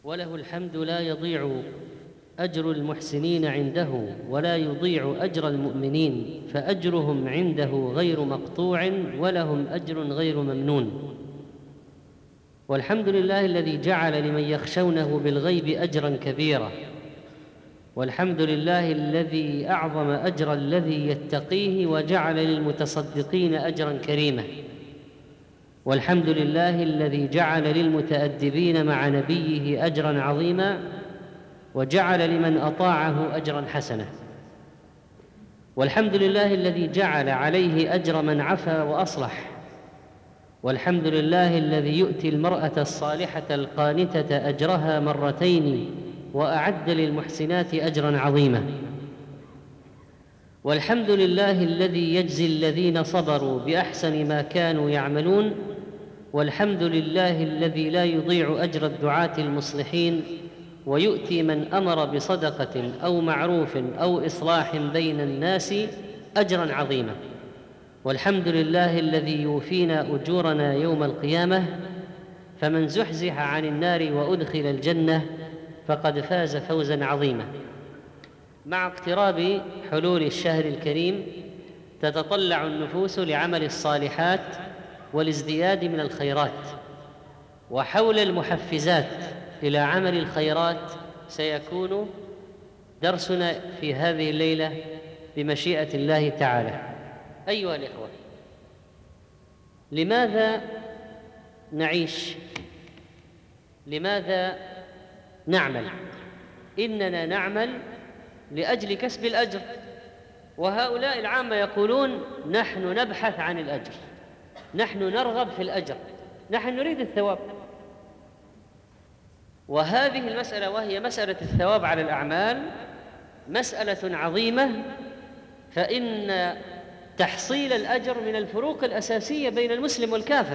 وله الحمد لا يضيع أجر المحسنين عنده ولا يضيع أجر المؤمنين، فأجرهم عنده غير مقطوع ولهم أجر غير ممنون. والحمد لله الذي جعل لمن يخشونه بالغيب أجرا كبيرا، والحمد لله الذي أعظم أجر الذي يتقيه وجعل للمتصدقين أجرا كريما، والحمد لله الذي جعل للمتأدبين مع نبيه أجرا عظيما وجعل لمن أطاعه أجرا حسنا، والحمد لله الذي جعل عليه أجر من عفا وأصلح، والحمد لله الذي يؤتي المرأة الصالحة القانتة أجرها مرتين وأعد للمحسنات أجرا عظيما، والحمد لله الذي يجزي الذين صبروا بأحسن ما كانوا يعملون، والحمد لله الذي لا يضيع أجر الدعاة المصلحين ويؤتي من أمر بصدقة أو معروف أو إصلاح بين الناس أجرا عظيما، والحمد لله الذي يوفينا أجورنا يوم القيامة، فمن زحزح عن النار وأدخل الجنة فقد فاز فوزا عظيما. مع اقتراب حلول الشهر الكريم تتطلع النفوس لعمل الصالحات والازدياد من الخيرات، وحول المحفزات إلى عمل الخيرات سيكون درسنا في هذه الليلة بمشيئة الله تعالى. أيها الإخوة، لماذا نعيش؟ لماذا نعمل؟ إننا نعمل لأجل كسب الأجر، وهؤلاء العامة يقولون نحن نبحث عن الأجر، نحن نرغب في الأجر، نحن نريد الثواب. وهذه المسألة وهي مسألة الثواب على الأعمال مسألة عظيمة، فإن تحصيل الأجر من الفروق الأساسية بين المسلم والكافر،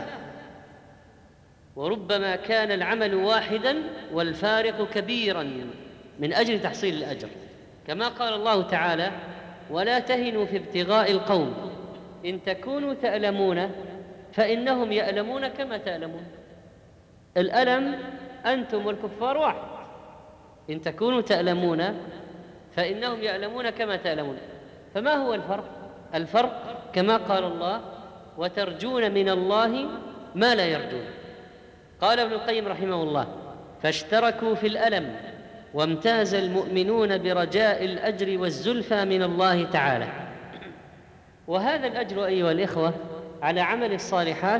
وربما كان العمل واحدا والفارق كبيرا من أجل تحصيل الأجر، كما قال الله تعالى: ولا تهنوا في ابتغاء القوم إن تكونوا تألمون فإنهم يألمون كما تألمون. الألم أنتم والكفار واحد، إن تكونوا تألمون فإنهم يألمون كما تألمون. فما هو الفرق؟ الفرق كما قال الله: وترجون من الله ما لا يرجون. قال ابن القيم رحمه الله: فاشتركوا في الألم وامتاز المؤمنون برجاء الأجر والزلفى من الله تعالى. وهذا الأجر أيها الإخوة على عمل الصالحات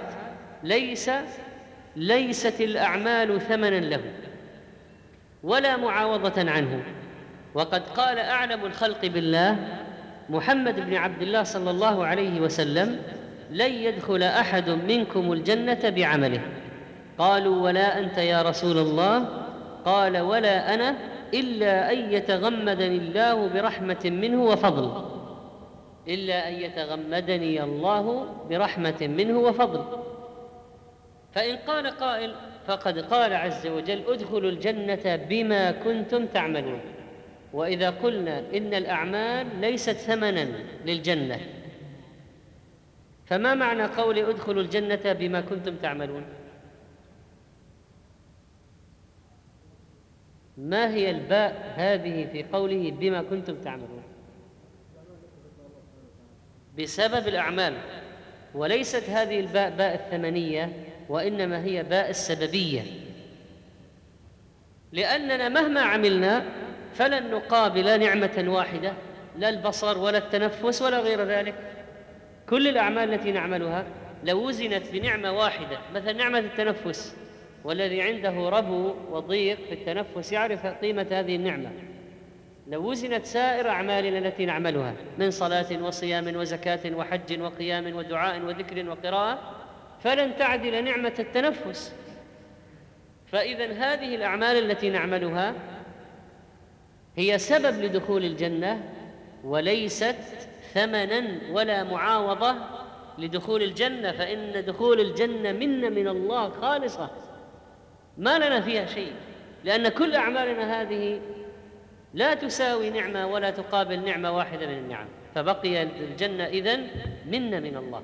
ليست الأعمال ثمنا له ولا معاوضة عنه. وقد قال أعلم الخلق بالله محمد بن عبد الله صلى الله عليه وسلم: لن يدخل أحد منكم الجنة بعمله. قالوا: ولا أنت يا رسول الله؟ قال: ولا أنا إلا أن يتغمدني الله برحمة منه وفضل، إلا أن يتغمدني الله برحمة منه وفضل. فإن قال قائل فقد قال عز وجل: ادخلوا الجنة بما كنتم تعملون. وإذا قلنا إن الأعمال ليست ثمنا للجنة، فما معنى قول ادخلوا الجنة بما كنتم تعملون؟ ما هي الباء هذه في قوله بما كنتم تعملون؟ بسبب الأعمال، وليست هذه الباء باء الثمنية، وإنما هي باء السببية، لأننا مهما عملنا فلن نقابل نعمة واحدة، لا البصر ولا التنفس ولا غير ذلك. كل الأعمال التي نعملها لو وزنت بنعمة واحدة، مثل نعمة التنفس، والذي عنده ربو وضيق في التنفس يعرف قيمة هذه النعمة، لو وزنت سائر أعمالنا التي نعملها من صلاة وصيام وزكاة وحج وقيام ودعاء وذكر وقراءة فلن تعدل نعمة التنفس. فإذا هذه الأعمال التي نعملها هي سبب لدخول الجنة، وليست ثمنا ولا معاوضة لدخول الجنة، فإن دخول الجنة منا من الله خالصة ما لنا فيها شيء، لأن كل أعمالنا هذه لا تساوي نعمة ولا تقابل نعمة واحدة من النعم، فبقي الجنة إذن منا من الله.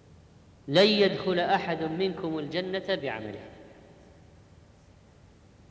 لن يدخل أحد منكم الجنة بعمله.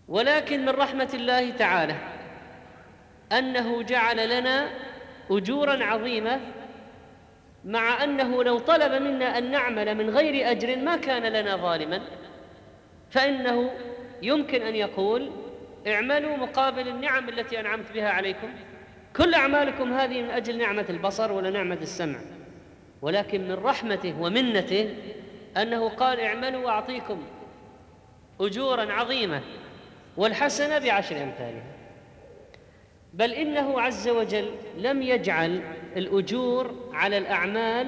ولكن من رحمة الله تعالى أنه جعل لنا أجورا عظيمة، مع أنه لو طلب منا أن نعمل من غير أجر ما كان لنا ظالما، فإنه يمكن أن يقول اعملوا مقابل النعم التي أنعمت بها عليكم، كل أعمالكم هذه من أجل نعمة البصر ولا نعمة السمع، ولكن من رحمته ومنته أنه قال اعملوا وأعطيكم أجورا عظيمة والحسنة ب10 أمثالها. بل إنه عز وجل لم يجعل الأجور على الأعمال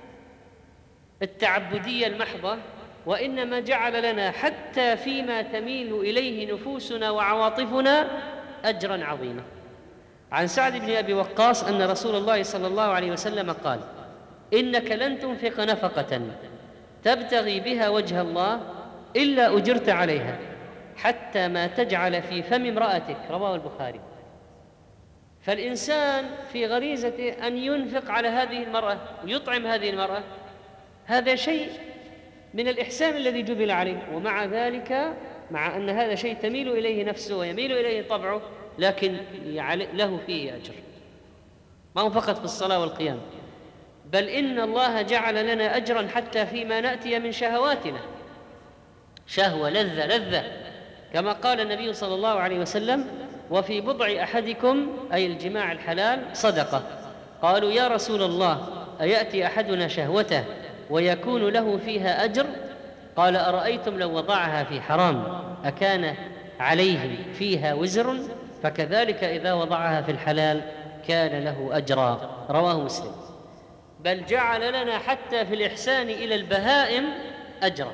التعبدية المحضة، وإنما جعل لنا حتى فيما تميل إليه نفوسنا وعواطفنا أجرا عظيما. عن سعد بن أبي وقاص أن رسول الله صلى الله عليه وسلم قال: إنك لن تنفق نفقة تبتغي بها وجه الله إلا أجرت عليها حتى ما تجعل في فم امرأتك، رواه البخاري. فالإنسان في غريزته أن ينفق على هذه المرأة ويطعم هذه المرأة، هذا شيء من الإحسان الذي جبل عليه، ومع ذلك مع أن هذا شيء تميل إليه نفسه ويميل إليه طبعه، لكن له فيه أجر، ما هو فقط في الصلاة والقيام، بل إن الله جعل لنا أجرا حتى فيما نأتي من شهواتنا، شهوة لذة كما قال النبي صلى الله عليه وسلم: وفي بضع أحدكم أي الجماع الحلال صدقة. قالوا: يا رسول الله أيأتي أحدنا شهوته ويكون له فيها أجر؟ قال: أرأيتم لو وضعها في حرام أكان عليه فيها وزر؟ فكذلك إذا وضعها في الحلال كان له أجرا، رواه مسلم. بل جعل لنا حتى في الإحسان إلى البهائم أجرا.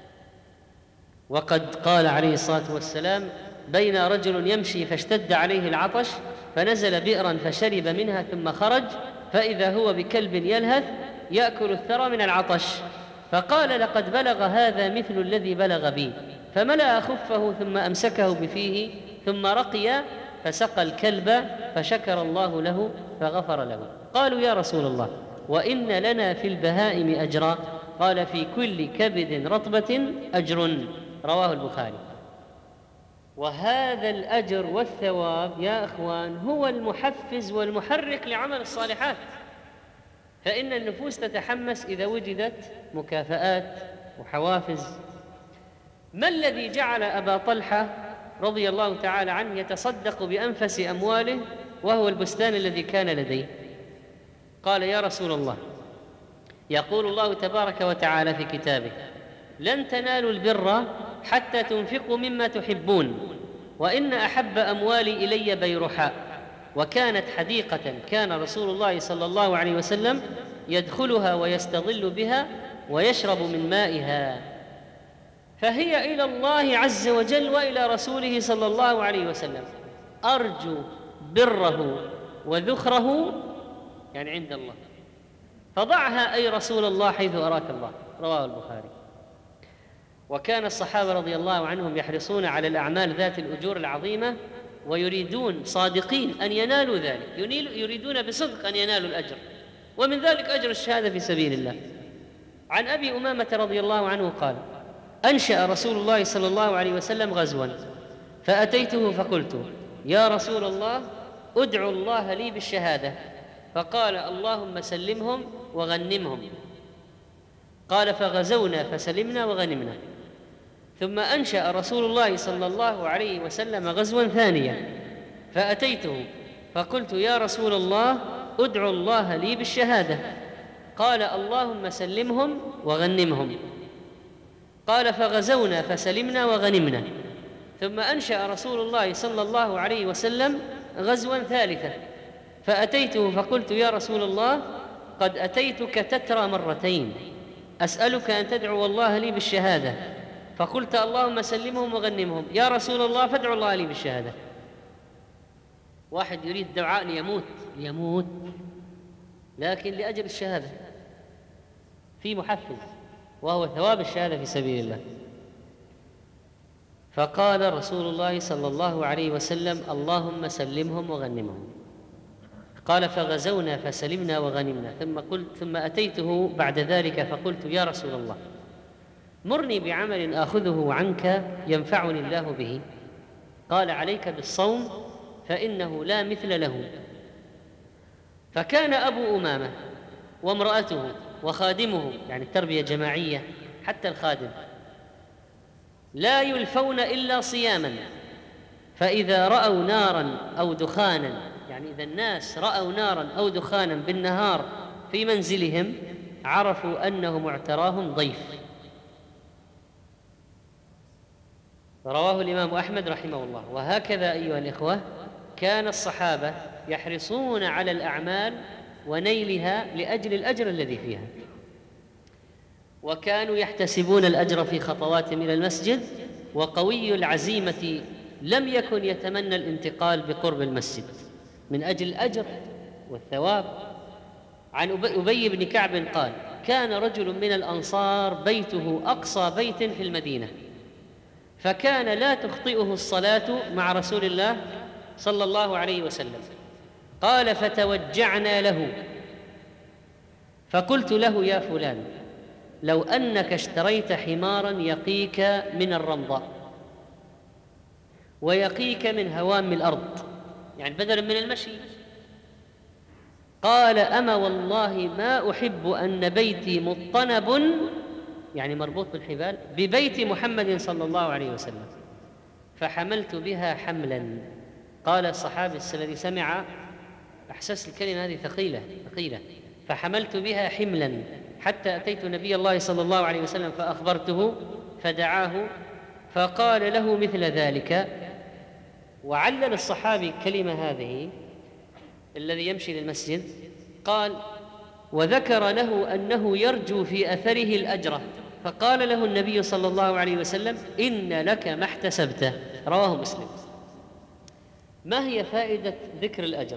وقد قال عليه الصلاة والسلام: بين رجل يمشي فاشتد عليه العطش فنزل بئرا فشرب منها ثم خرج فإذا هو بكلب يلهث يأكل الثرى من العطش، فقال: لقد بلغ هذا مثل الذي بلغ بي، فملأ خفه ثم أمسكه بفيه ثم رقي فسقى الكلب فشكر الله له فغفر له. قالوا: يا رسول الله وإن لنا في البهائم أجرا؟ قال: في كل كبد رطبة أجر، رواه البخاري. وهذا الأجر والثواب يا أخوان هو المحفز والمحرك لعمل الصالحات، فإن النفوس تتحمس إذا وجدت مكافآت وحوافز. ما الذي جعل أبا طلحة رضي الله تعالى عنه يتصدق بأنفس أمواله وهو البستان الذي كان لديه؟ قال: يا رسول الله، يقول الله تبارك وتعالى في كتابه: لن تنالوا البر حتى تنفقوا مما تحبون، وإن أحب أموالي إلي بيرحاء، وكانت حديقة كان رسول الله صلى الله عليه وسلم يدخلها ويستظل بها ويشرب من مائها، فهي إلى الله عز وجل وإلى رسوله صلى الله عليه وسلم، أرجو بره وذخره يعني عند الله، فضعها أي رسول الله حيث أراك الله، رواه البخاري. وكان الصحابة رضي الله عنهم يحرصون على الأعمال ذات الأجور العظيمة، ويريدون صادقين أن ينالوا ذلك، يريدون بصدق أن ينالوا الأجر، ومن ذلك أجر الشهادة في سبيل الله. عن أبي أمامة رضي الله عنه قال: أنشأ رسول الله صلى الله عليه وسلم غزوا، فأتيته فقلت: يا رسول الله أدعو الله لي بالشهادة، فقال: اللهم سلمهم وغنمهم. قال: فغزونا فسلمنا وغنمنا. ثم أنشأ رسول الله صلى الله عليه وسلم غزوا ثانيا، فأتيته فقلت: يا رسول الله أدعو الله لي بالشهادة، قال: اللهم سلمهم وغنمهم. قال: فغزونا فسلمنا وغنمنا. ثم أنشأ رسول الله صلى الله عليه وسلم غزوا ثالثا، فأتيته فقلت: يا رسول الله قد أتيتك تترى مرتين، أسألك أن تدعو الله لي بالشهادة، فقلت: اللهم سلمهم وغنمهم. يا رسول الله فادعو الله لي بالشهادة. واحد يريد دعاء ليموت لكن لأجل الشهادة، في محفز وهو ثواب الشهادة في سبيل الله. فقال رسول الله صلى الله عليه وسلم: اللهم سلمهم وغنمهم. قال: فغزونا فسلمنا وغنمنا. ثم أتيته بعد ذلك فقلت: يا رسول الله مرني بعمل آخذه عنك ينفعني الله به. قال عليك بالصوم فإنه لا مثل له. فكان أبو أمامة وامرأته وخادمه، يعني التربية جماعية، حتى الخادم لا يلفون إلا صياما، فإذا رأوا نارا أو دخانا، يعني إذا الناس رأوا نارا أو دخانا بالنهار في منزلهم عرفوا أنه معتراهم ضيف. رواه الإمام أحمد رحمه الله. وهكذا أيها الإخوة كان الصحابة يحرصون على الأعمال ونيلها لأجل الأجر الذي فيها، وكانوا يحتسبون الأجر في خطواتهم إلى المسجد، وقوي العزيمة لم يكن يتمنى الانتقال بقرب المسجد من أجل الأجر والثواب. عن أبي بن كعب قال: كان رجل من الأنصار بيته أقصى بيت في المدينة، فكان لا تخطئه الصلاة مع رسول الله صلى الله عليه وسلم. قال: فتوجعنا له، فقلت له: يا فلان، لو أنك اشتريت حمارا يقيك من الرمضاء ويقيك من هوام الأرض، يعني بدلا من المشي. قال: أما والله ما أحب أن بيتي مطنب، يعني مربوط بالحبال، ببيت محمد صلى الله عليه وسلم، فحملت بها حملا. قال الصحابي الذي سمع أحسس الكلمة هذه ثقيلة، فحملت بها حملا حتى أتيت نبي الله صلى الله عليه وسلم فأخبرته فدعاه فقال له مثل ذلك. وعلل الصحابي الكلمة هذه الذي يمشي للمسجد، قال: وذكر له أنه يرجو في أثره الأجر، فقال له النبي صلى الله عليه وسلم: إن لك ما احتسبته. رواه مسلم. ما هي فائدة ذكر الأجر؟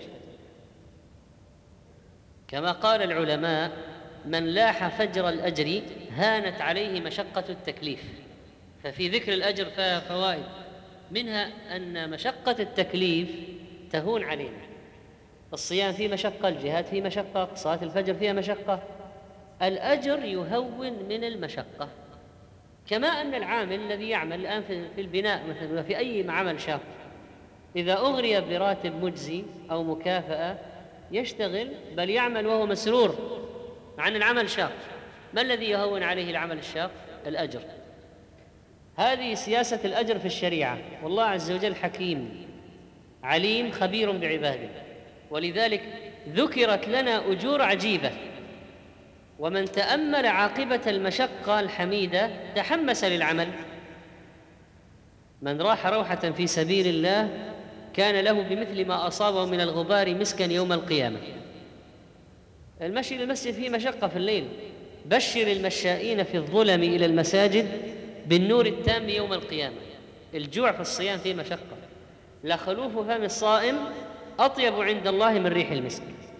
كما قال العلماء: من لاح فجر الأجر هانت عليه مشقة التكليف. ففي ذكر الأجر فيها فوائد، منها أن مشقة التكليف تهون علينا. الصيام فيه مشقة، الجهاد فيه مشقة، صلاة الفجر فيها مشقة. الأجر يهون من المشقة. كما أن العامل الذي يعمل الآن في البناء مثلا ولا في أي عمل شاق، إذا أغري براتب مجزي أو مكافأة يشتغل، بل يعمل وهو مسرور عن العمل شاق. ما الذي يهون عليه العمل الشاق؟ الأجر. هذه سياسة الأجر في الشريعة، والله عز وجل حكيم عليم خبير بعباده، ولذلك ذكرت لنا أجور عجيبة. ومن تأمل عاقبة المشقة الحميدة تحمس للعمل. من راح روحة في سبيل الله كان له بمثل ما أصابه من الغبار مسكا يوم القيامة. المشي للمسجد فيه مشقة في الليل. بشر المشائين في الظلم إلى المساجد بالنور التام يوم القيامة. الجوع في الصيام فيه مشقة. لخلوف فم الصائم أطيب عند الله من ريح المسك.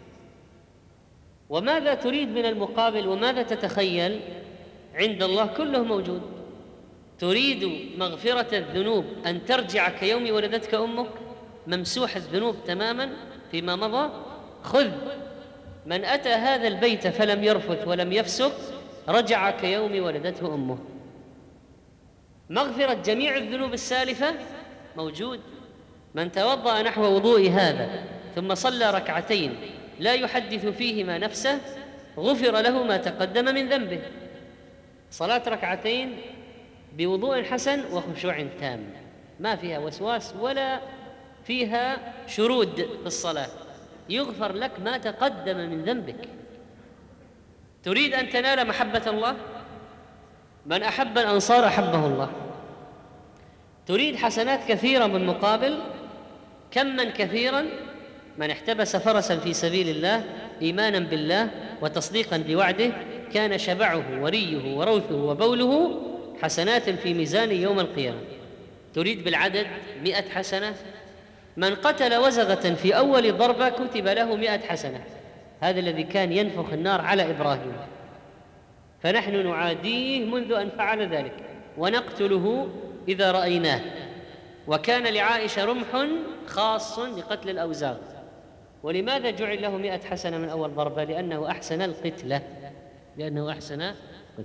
وماذا تريد من المقابل وماذا تتخيل؟ عند الله كله موجود. تريد مغفرة الذنوب، أن ترجع كيوم ولدتك أمك ممسوح الذنوب تماما فيما مضى. خذ من أتى هذا البيت فلم يرفث ولم يفسق رجع كيوم ولدته أمه. مغفرة جميع الذنوب السالفة موجود. من توضأ نحو وضوء هذا ثم صلى ركعتين لا يحدث فيهما نفسه غفر له ما تقدم من ذنبه. صلاة ركعتين بوضوء حسن وخشوع تام، ما فيها وسواس ولا فيها شرود في الصلاة، يغفر لك ما تقدم من ذنبك. تريد أن تنال محبة الله؟ من أحب الأنصار أحبه الله. تريد حسنات كثيرة بالمقابل؟ كما كثيرا من احتبس فرسا في سبيل الله إيمانا بالله وتصديقا بوعده كان شبعه وريه وروثه وبوله حسنات في ميزان يوم القيامة. تريد بالعدد 100 حسنة؟ من قتل وزغة في أول ضربة كتب له 100 حسنة. هذا الذي كان ينفخ النار على إبراهيم، فنحن نعاديه منذ أن فعل ذلك ونقتله إذا رأيناه. وكان لعائشة رمح خاص لقتل الأوزاغ. ولماذا جعل له 100 حسنة من أول ضربة؟ لأنه أحسن القتلة.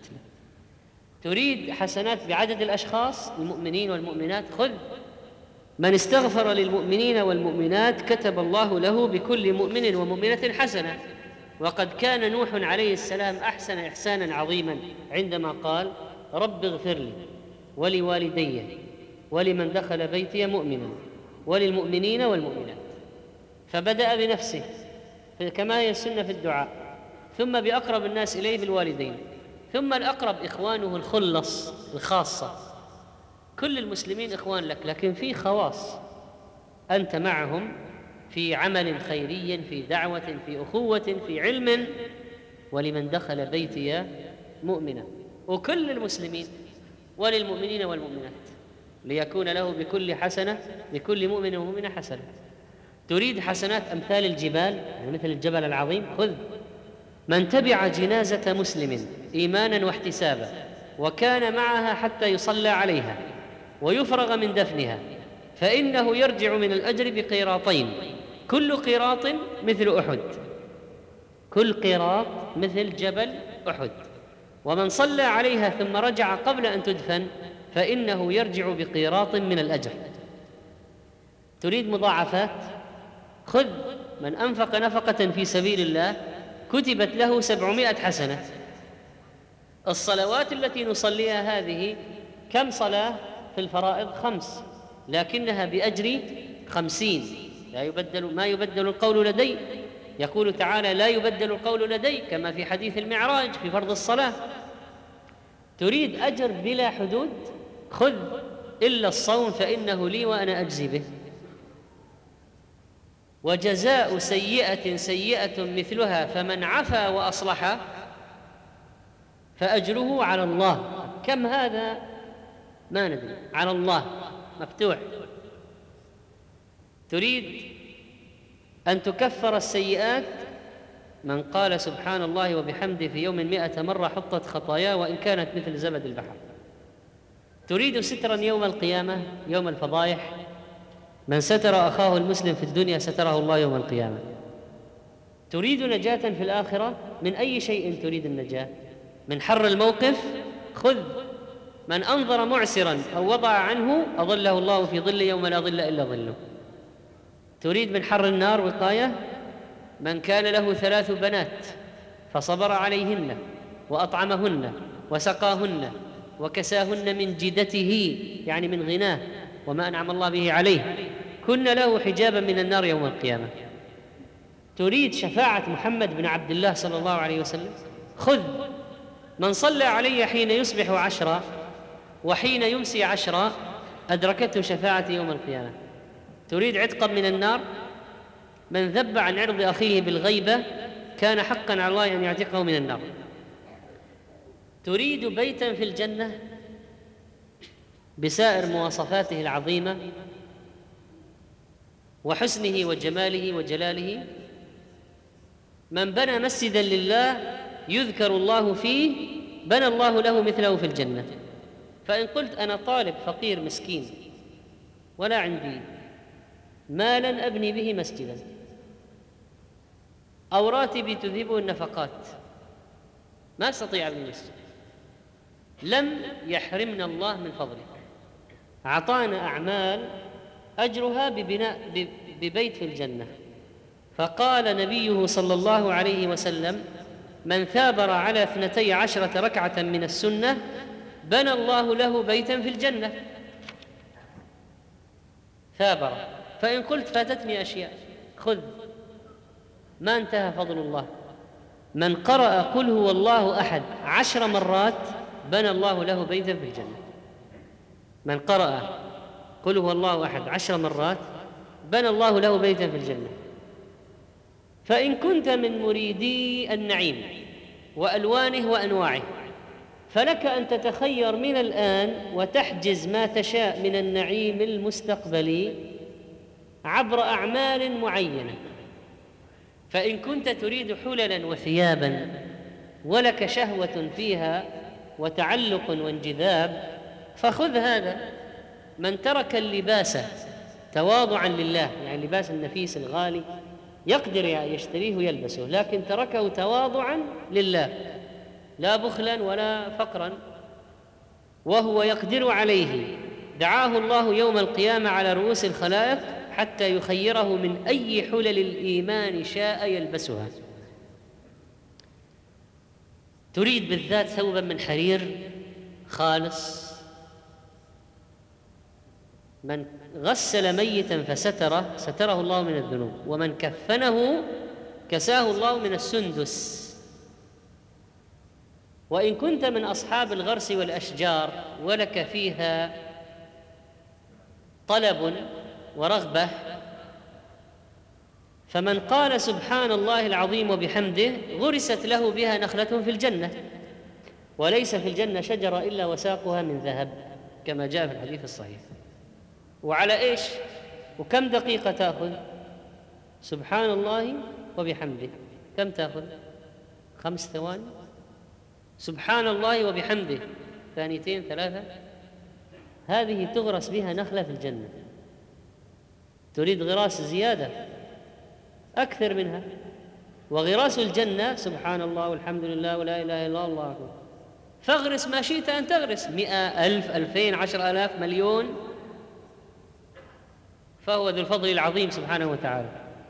تريد حسنات بعدد الأشخاص المؤمنين والمؤمنات؟ خذ من استغفر للمؤمنين والمؤمنات كتب الله له بكل مؤمن ومؤمنة حسنة. وقد كان نوح عليه السلام أحسن إحسانا عظيما عندما قال: رب اغفر لي ولوالدي ولمن دخل بيتي مؤمنا وللمؤمنين والمؤمنات. فبدأ بنفسه كما هي السنة في الدعاء، ثم بأقرب الناس إليه بالوالدين، ثم الأقرب إخوانه الخلص الخاصة. كل المسلمين إخوان لك، لكن في خواص أنت معهم في عمل خيري، في دعوة، في أخوة، في علم. ولمن دخل بيتي مؤمنا، وكل المسلمين وللمؤمنين والمؤمنات، ليكون له بكل حسنة بكل مؤمن ومؤمنة حسنة. تريد حسنات أمثال الجبال، يعني مثل الجبل العظيم؟ خذ من تبع جنازة مسلم إيمانا واحتسابا وكان معها حتى يصلى عليها ويفرغ من دفنها، فإنه يرجع من الأجر بقيراطين، كل قيراط مثل أحد، كل قيراط مثل جبل أحد. ومن صلى عليها ثم رجع قبل أن تدفن فإنه يرجع بقيراط من الأجر. تريد مضاعفات؟ خذ من أنفق نفقة في سبيل الله كتبت له 700 حسنة. الصلوات التي نصليها هذه كم صلاة في الفرائض؟ 5، لكنها بأجر 50. ما يبدل القول لدي. يقول تعالى: لا يبدل القول لدي، كما في حديث المعراج في فرض الصلاة. تريد أجر بلا حدود؟ خذ إلا الصوم فإنه لي وأنا أجزي به. وجزاء سيئة سيئة مثلها، فمن عفا وأصلح فأجره على الله. كم هذا؟ ما ندري، على الله مفتوح. تريد أن تكفر السيئات؟ من قال سبحان الله وبحمده في يوم 100 مرة حطت خطاياه وإن كانت مثل زبد البحر. تريد سترا يوم القيامة، يوم الفضائح؟ من ستر أخاه المسلم في الدنيا ستره الله يوم القيامة. تريد نجاة في الآخرة؟ من أي شيء تريد النجاة؟ من حر الموقف؟ خذ من أنظر معسرا أو وضع عنه أظله الله في ظل يوم لا ظل إلا ظله. تريد من حر النار وقاية؟ من كان له 3 بنات فصبر عليهن وأطعمهن وسقاهن وكساهن من جدته، يعني من غناه وما أنعم الله به عليه، كن له حجابا من النار يوم القيامة. تريد شفاعة محمد بن عبد الله صلى الله عليه وسلم؟ خذ من صلى علي حين يصبح 10 وحين يمسي 10 أدركته شفاعتي يوم القيامة. تريد عتقا من النار؟ من ذب عن عرض أخيه بالغيبة كان حقا على الله أن يعتقه من النار. تريد بيتا في الجنة بسائر مواصفاته العظيمة وحسنه وجماله وجلاله؟ من بنى مسجدا لله يذكر الله فيه بنى الله له مثله في الجنة. فإن قلت أنا طالب فقير مسكين ولا عندي مالا أبني به مسجدا أو راتبي تذهبه النفقات، ما أستطيع أبني مسجد، لم يحرمنا الله من فضله، أعطانا أعمال أجرها ببيت في الجنة. فقال نبيه صلى الله عليه وسلم: من ثابر على 12 ركعة من السنة بنى الله له بيتا في الجنة. ثابر. فإن قلت فاتتني أشياء، خذ ما انتهى فضل الله. من قرأ قل هو الله أحد 10 مرات بنى الله له بيتا في الجنة. من قرأ قل هو الله أحد 10 مرات بنى الله له بيتا في الجنة. فإن كنت من مريدي النعيم وألوانه وأنواعه فلك أن تتخير من الآن وتحجز ما تشاء من النعيم المستقبلي عبر أعمال معينة. فإن كنت تريد حللا وثيابا ولك شهوة فيها وتعلق وانجذاب فخذ هذا. من ترك اللباس تواضعا لله، يعني اللباس النفيس الغالي يقدر يشتريه ويلبسه، لكن تركه تواضعا لله لا بخلا ولا فقرا، وهو يقدر عليه دعاه الله يوم القيامة على رؤوس الخلائق حتى يخيره من أي حلل الإيمان شاء يلبسها. تريد بالذات ثوبا من حرير خالص. من غسل ميتا فستره ستره الله من الذنوب، ومن كفنه كساه الله من السندس. وإن كنت من أصحاب الغرس والأشجار ولك فيها طلب ورغبة، فمن قال سبحان الله العظيم وبحمده غرست له بها نخلة في الجنة، وليس في الجنة شجرة إلا وساقها من ذهب، كما جاء في الحديث الصحيح. وعلى إيش؟ وكم دقيقة تأخذ؟ سبحان الله وبحمده كم تأخذ؟ 5 ثواني. سبحان الله وبحمده 2 3، هذه تغرس بها نخلة في الجنة. تريد غراس زيادة أكثر منها، وغراس الجنة سبحان الله والحمد لله ولا إله إلا الله والله أكبر. فاغرس ما شئت أن تغرس، 100 ألف 2000 10,000 مليون، فهو ذو الفضل العظيم سبحانه وتعالى.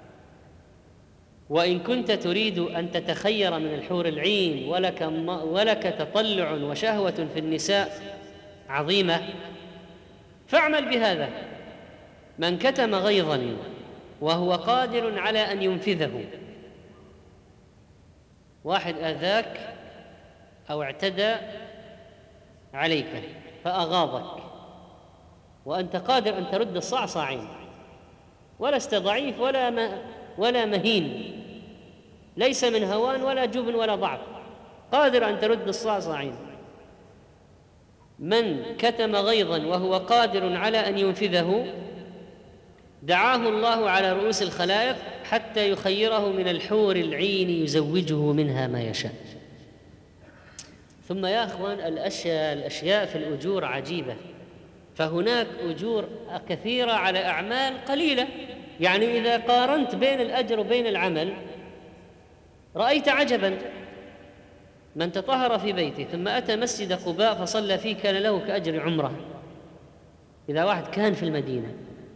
وإن كنت تريد أن تتخير من الحور العين ولك تطلع وشهوة في النساء عظيمة، فاعمل بهذا. من كتم غيظا وهو قادر على أن ينفذه، واحد آذاك أو اعتدى عليك فأغاظك، وأنت قادر أن ترد الصعصعين، ولست ضعيف ولا مهين، ليس من هوان ولا جبن ولا ضعف، قادر أن ترد الصعصعين. من كتم غيظا وهو قادر على أن ينفذه دعاه الله على رؤوس الخلائق حتى يخيره من الحور العين يزوجه منها ما يشاء. ثم يا أخوان الأشياء في الأجور عجيبة، فهناك أجور كثيرة على أعمال قليلة. يعني إذا قارنت بين الأجر وبين العمل رأيت عجبا. من تطهر في بيته ثم أتى مسجد قباء فصلى فيه كان له كأجر عمره. إذا واحد كان في المدينة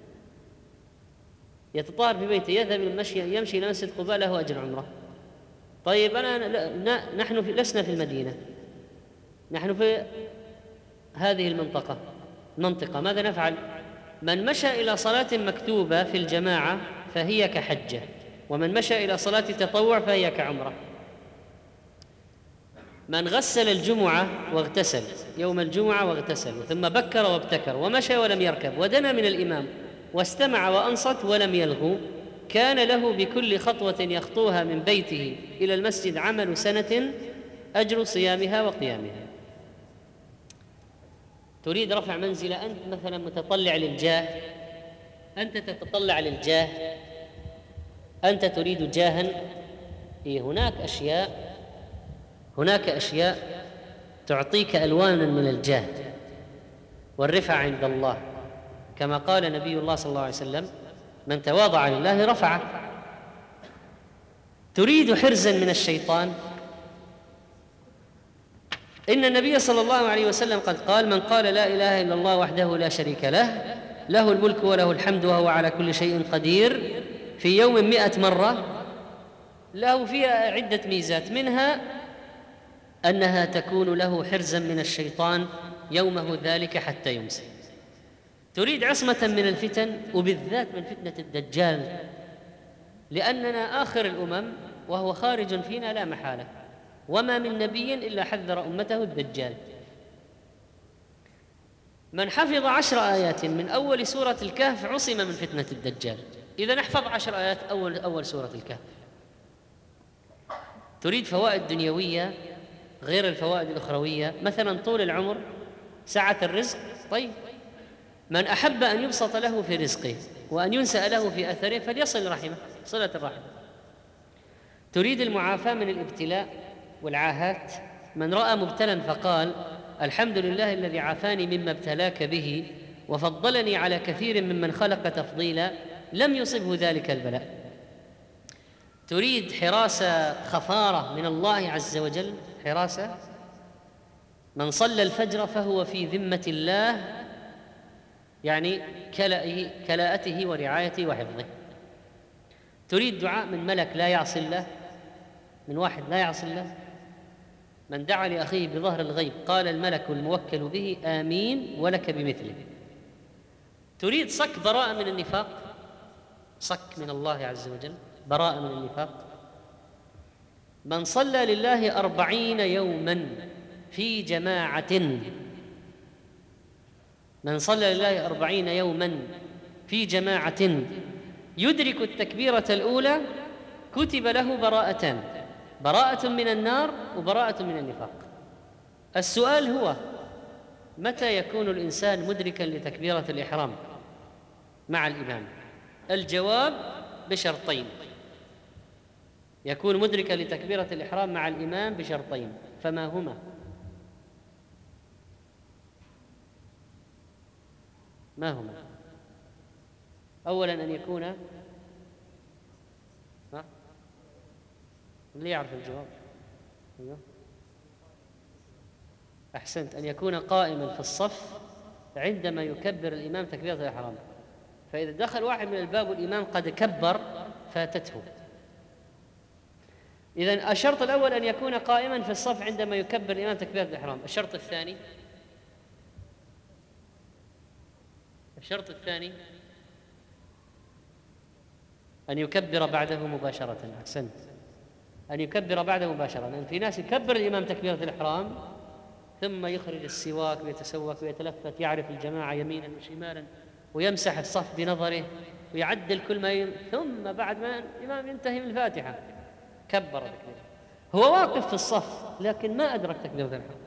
يتطهر في بيته يذهب يمشي إلى مسجد قباء له أجر عمره. طيب نحن لسنا في المدينة، نحن في هذه المنطقة ماذا نفعل؟ من مشى إلى صلاة مكتوبة في الجماعة فهي كحجة، ومن مشى إلى صلاة تطوع فهي كعمرة. من غسل الجمعة واغتسل يوم الجمعة واغتسل ثم بكر وابتكر ومشى ولم يركب ودنا من الإمام واستمع وأنصت ولم يلغو كان له بكل خطوة يخطوها من بيته إلى المسجد عمل سنة أجر صيامها وقيامها. تريد رفع منزلة، أنت مثلا متطلع للجاه، أنت تتطلع للجاه، أنت تريد جاها. هناك أشياء تعطيك ألوانا من الجاه والرفع عند الله، كما قال نبي الله صلى الله عليه وسلم: من تواضع لله رفعه. تريد حرزا من الشيطان، إن النبي صلى الله عليه وسلم قد قال: من قال لا إله إلا الله وحده لا شريك له له الملك وله الحمد وهو على كل شيء قدير في يوم 100 مرة له فيها عدة ميزات، منها أنها تكون له حرزا من الشيطان يومه ذلك حتى يمسي. تريد عصمة من الفتن، وبالذات من فتنة الدجال، لأننا آخر الأمم وهو خارج فينا لا محالة، وما من نبي إلا حذر أمته الدجال. من حفظ 10 آيات من أول سورة الكهف عصم من فتنة الدجال. إذا نحفظ 10 آيات أول سورة الكهف. تريد فوائد دنيوية غير الفوائد الأخروية، مثلا طول العمر، سعة الرزق. طيب، من أحب أن يبسط له في رزقه وأن ينسأ له في أثره فليصل رحمه، صلة الرحم. تريد المعافاة من الابتلاء والعاهات، من رأى مبتلا فقال: الحمد لله الذي عافاني مما ابتلاك به وفضلني على كثير ممن خلق تفضيلا، لم يصبه ذلك البلاء. تريد حراسة خفارة من الله عز وجل، حراسة، من صلى الفجر فهو في ذمة الله يعني كلاءته ورعايته وحفظه. تريد دعاء من ملك لا يعصي الله، من واحد لا يعصي الله؟ من دعا لأخيه بظهر الغيب قال الملك الموكل به آمين ولك بمثله. تريد صك براءة من النفاق، صك من الله عز وجل، براءة من النفاق. من صلى لله 40 يوما في جماعة، من صلى لله 40 يوما في جماعة يدرك التكبيرة الأولى كتب له براءتان، براءة من النار وبراءة من النفاق. السؤال هو: متى يكون الإنسان مدركا لتكبيرة الإحرام مع الإمام؟ الجواب بشرطين، يكون مدركا لتكبيرة الإحرام مع الإمام بشرطين، فما هما؟ ما هما؟ أولا أن يكون اللي يعرف الجواب. أحسنت، أن يكون قائما في الصف عندما يكبر الإمام تكبيرة الإحرام، فإذا دخل واحد من الباب والإمام قد كبر فاتته. إذن الشرط الأول أن يكون قائما في الصف عندما يكبر الإمام تكبيرة الإحرام. الشرط الثاني أن يكبر بعده مباشرة. أحسنت، أن يكبر بعده مباشرة، لأن في ناس يكبر الإمام تكبيرة الإحرام ثم يخرج السواك ويتسوك ويتلفت، يعرف الجماعة يمينا وشمالا ويمسح الصف بنظره ويعدل كل ما ثم بعد ما الإمام ينتهي من الفاتحة كبر تكبيرة. هو واقف في الصف لكن ما أدرك تكبيرة الإحرام.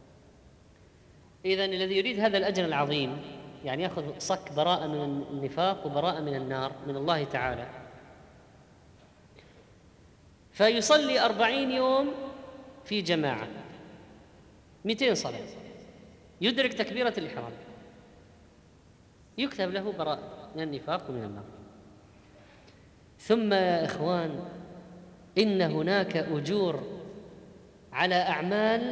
إذن الذي يريد هذا الأجر العظيم يعني يأخذ صك براءة من النفاق وبراءة من النار من الله تعالى، فيصلي 40 يوم في جماعة 200 صلاة، يدرك تكبيرة الإحرام، يكتب له براءة من النفاق ومن النار. ثم يا إخوان، إن هناك أجور على أعمال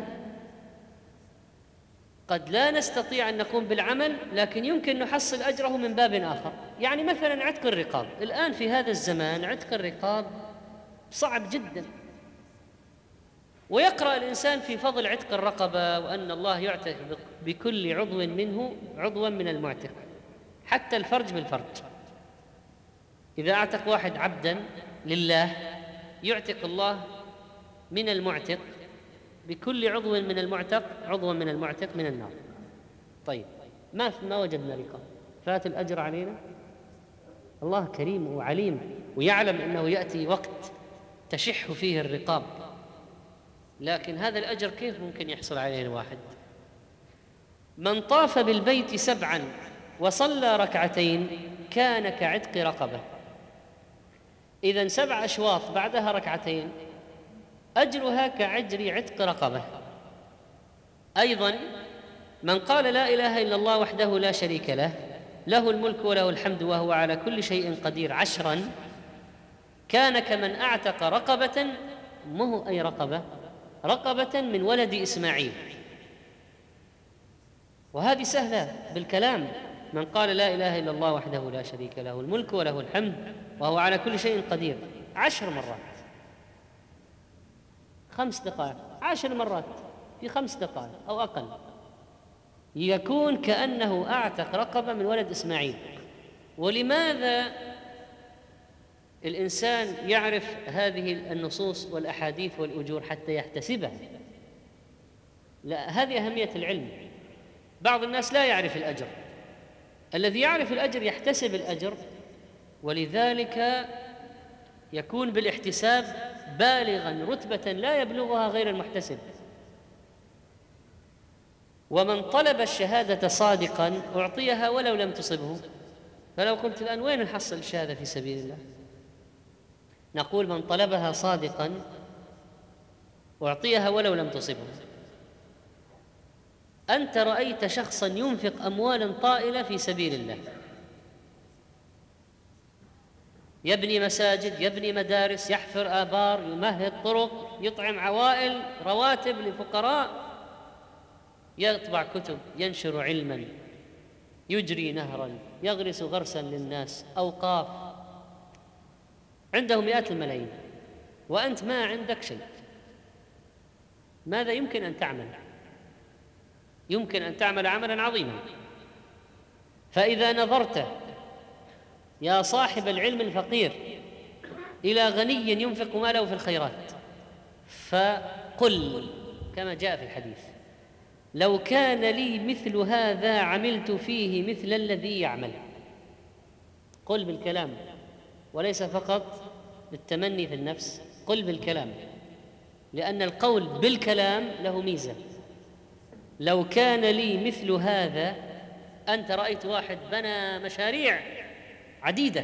قد لا نستطيع أن نقوم بالعمل، لكن يمكن نحصل أجره من باب آخر. يعني مثلا عتق الرقاب، الآن في هذا الزمان عتق الرقاب صعب جدا، ويقرأ الإنسان في فضل عتق الرقبة وأن الله يعتق بكل عضو منه عضوا من المعتق، حتى الفرج بالفرج. إذا أعتق واحد عبدا لله يعتق الله من المعتق بكل عضو من المعتق عضوا من المعتق من النار. طيب ما وجدنا رقاب، فات الأجر علينا. الله كريم وعليم ويعلم أنه يأتي وقت تشح فيه الرقاب، لكن هذا الأجر كيف ممكن يحصل عليه الواحد؟ من طاف بالبيت 7 وصلى 2 كان كعتق رقبة. إذن 7 أشواط بعدها 2 أجرها كأجر عتق رقبة. أيضا من قال لا إله إلا الله وحده لا شريك له، له الملك وله الحمد وهو على كل شيء قدير 10 كان كمن أعتق رقبة، مه أي رقبة من ولد إسماعيل. وهذه سهلة بالكلام، من قال لا إله إلا الله وحده لا شريك له الملك وله الحمد وهو على كل شيء قدير 10 مرات 5 دقائق، 10 مرات في 5 دقائق أو أقل، يكون كأنه أعتق رقبة من ولد إسماعيل. ولماذا الإنسان يعرف هذه النصوص والأحاديث والأجور؟ حتى يحتسبها. لا، هذه أهمية العلم. بعض الناس لا يعرف الأجر، الذي يعرف الأجر يحتسب الأجر، ولذلك يكون بالاحتساب بالغا رتبة لا يبلغها غير المحتسب. ومن طلب الشهادة صادقا أعطيها ولو لم تصبه. فلو قلت الآن وين نحصل الشهادة في سبيل الله؟ نقول من طلبها صادقا أعطيها ولو لم تصبه. أنت رأيت شخصا ينفق أموالا طائلة في سبيل الله، يبني مساجد، يبني مدارس، يحفر آبار، يمهد طرق، يطعم عوائل، رواتب لفقراء، يطبع كتب، ينشر علما، يجري نهرا، يغرس غرسا للناس، أوقاف، عنده مئات الملايين، وأنت ما عندك شيء، ماذا يمكن أن تعمل؟ يمكن أن تعمل عملا عظيما. فإذا نظرت يا صاحب العلم الفقير إلى غني ينفق ماله في الخيرات، فقل كما جاء في الحديث: لو كان لي مثل هذا عملت فيه مثل الذي يعمل. قل بالكلام، وليس فقط بالتمني في النفس، قل بالكلام، لأن القول بالكلام له ميزة. لو كان لي مثل هذا، أنت رأيت واحد بنى مشاريع عديدة،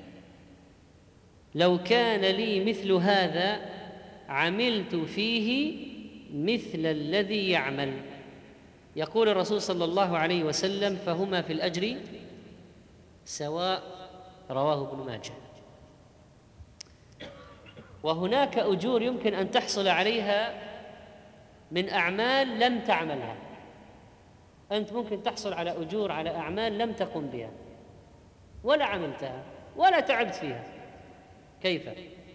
لو كان لي مثل هذا عملت فيه مثل الذي يعمل. يقول الرسول صلى الله عليه وسلم: فهما في الأجر سواء، رواه ابن ماجه. وهناك أجور يمكن أن تحصل عليها من أعمال لم تعملها. أنت ممكن تحصل على أجور على أعمال لم تقم بها ولا عملتها ولا تعبت فيها. كيف؟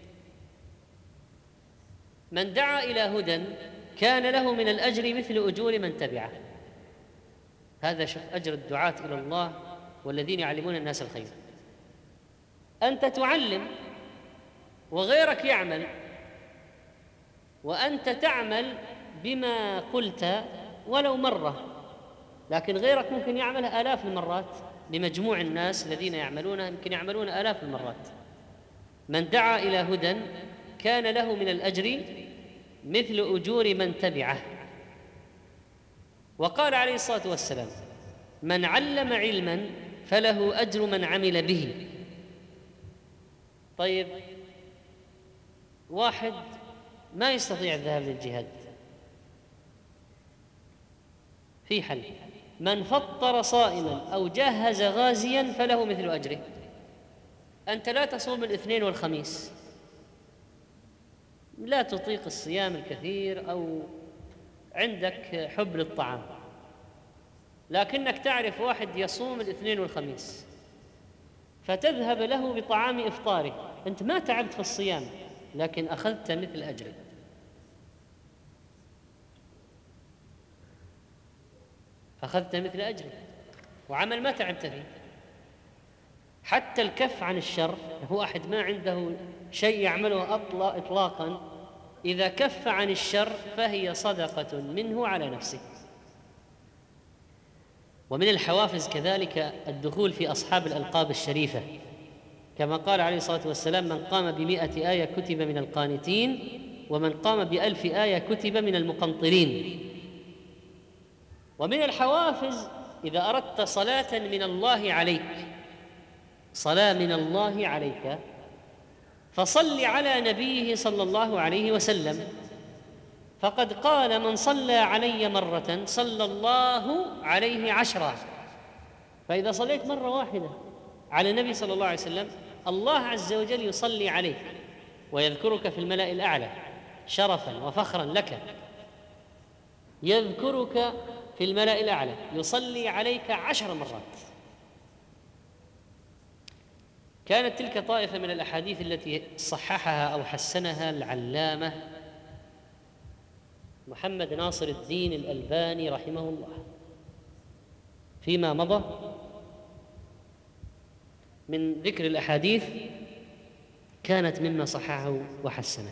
من دعا إلى هدى كان له من الأجر مثل أجور من تبعه. هذا أجر الدعاة إلى الله والذين يعلمون الناس الخير. أنت تعلم وغيرك يعمل، وأنت تعمل بما قلت ولو مرة، لكن غيرك ممكن يعمل آلاف المرات. بمجموع الناس الذين يعملون يمكن يعملون آلاف المرات. من دعا إلى هدى كان له من الأجر مثل أجور من تبعه. وقال عليه الصلاة والسلام: من علم علما فله أجر من عمل به. طيب، واحد ما يستطيع الذهاب للجهاد، في حل: من فطر صائما أو جهز غازيا فله مثل أجره. أنت لا تصوم الاثنين والخميس، لا تطيق الصيام الكثير أو عندك حب للطعام، لكنك تعرف واحد يصوم الاثنين والخميس فتذهب له بطعام إفطاره. أنت ما تعبت في الصيام لكن أخذت مثل أجره. أخذت مثل أجره وعمل ما تعبت فيه. حتى الكف عن الشر، هو أحد ما عنده شيء يعمله إطلاقا، إذا كف عن الشر فهي صدقة منه على نفسه. ومن الحوافز كذلك الدخول في أصحاب الألقاب الشريفة، كما قال عليه الصلاة والسلام: من قام ب100 آية كتب من القانتين، ومن قام ب1000 آية كتب من المقنطرين. ومن الحوافز إذا أردت صلاة من الله عليك، صلاة من الله عليك، فصل على نبيه صلى الله عليه وسلم، فقد قال: من صلى علي مرة صلى الله عليه 10. فإذا صليت مرة واحدة على النبي صلى الله عليه وسلم، الله عز وجل يصلي عليك ويذكرك في الملأ الأعلى شرفا وفخرا لك. يذكرك في الملأ الأعلى، يصلي عليك 10 مرات. كانت تلك طائفة من الأحاديث التي صححها أو حسنها العلامة محمد ناصر الدين الألباني رحمه الله فيما مضى من ذكر الأحاديث، كانت مما صححه وحسنه.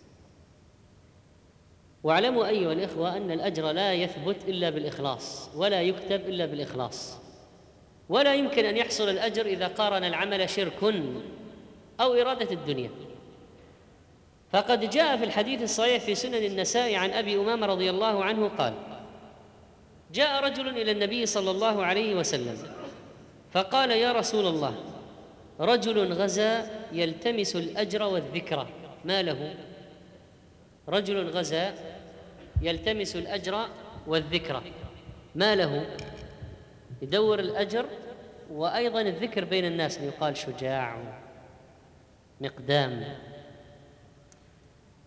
واعلموا أيها الإخوة أن الأجر لا يثبت إلا بالإخلاص، ولا يكتب إلا بالإخلاص، ولا يمكن أن يحصل الأجر إذا قارن العمل شرك أو إرادة الدنيا. فقد جاء في الحديث الصحيح في سنن النسائي عن أبي أمامة رضي الله عنه قال: جاء رجل إلى النبي صلى الله عليه وسلم فقال: يا رسول الله، رجل غزا يلتمس الأجر والذكر، ما له؟ رجل غزا يلتمس الأجر والذكر، ما له؟ يدور الأجر وأيضا الذكر بين الناس، يقال شجاع مقدام.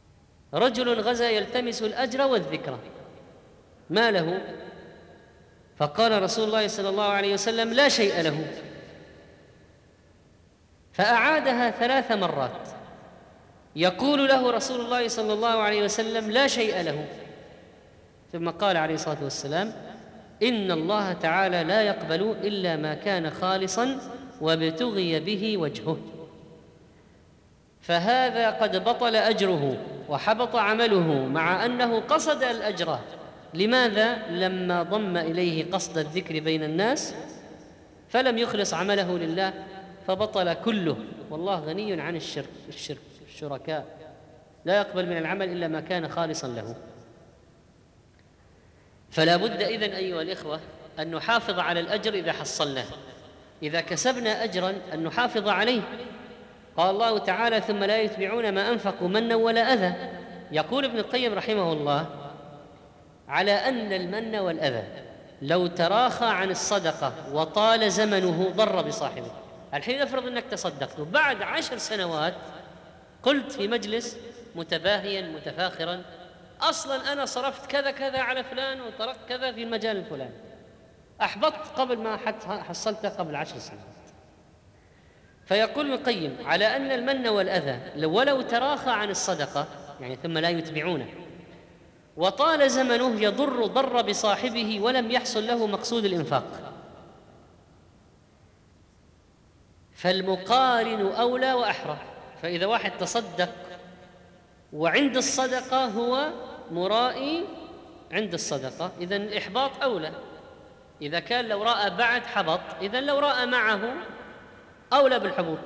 رجل غزا يلتمس الأجر والذكر، ما له؟ فقال رسول الله صلى الله عليه وسلم: لا شيء له. فأعادها 3 مرات يقول له رسول الله صلى الله عليه وسلم: لا شيء له. ثم قال عليه الصلاة والسلام: إن الله تعالى لا يقبل إلا ما كان خالصا وابتغي به وجهه. فهذا قد بطل أجره وحبط عمله مع أنه قصد الأجر. لماذا؟ لما ضم إليه قصد الذكر بين الناس فلم يخلص عمله لله فبطل كله، والله غني عن الشركاء لا يقبل من العمل إلا ما كان خالصا له. فلا بد إذن أيها الإخوة أن نحافظ على الأجر إذا حصلناه، إذا كسبنا أجرا أن نحافظ عليه. قال الله تعالى: ثم لا يتبعون ما أنفقوا منا ولا أذى. يقول ابن القيم رحمه الله: على أن المن والأذى لو تراخى عن الصدقة وطال زمنه ضر بصاحبه. الحين نفرض أنك تصدقت وبعد 10 سنوات قلت في مجلس متباهيا متفاخرا: أصلا أنا صرفت كذا كذا على فلان وتركت كذا في المجال الفلاني، أحبطت قبل ما حصلته قبل 10 سنوات. فيقول ابن القيم: على أن المن والأذى ولو تراخى عن الصدقة، يعني ثم لا يتبعونه، وطال زمنه ضر بصاحبه ولم يحصل له مقصود الإنفاق، فالمقارن أولى وأحرى. فإذا واحد تصدق وعند الصدقة هو مرائي عند الصدقة، إذن الإحباط أولى. إذا كان لو رأى بعد حبط، إذن لو رأى معه أولى بالحبوط.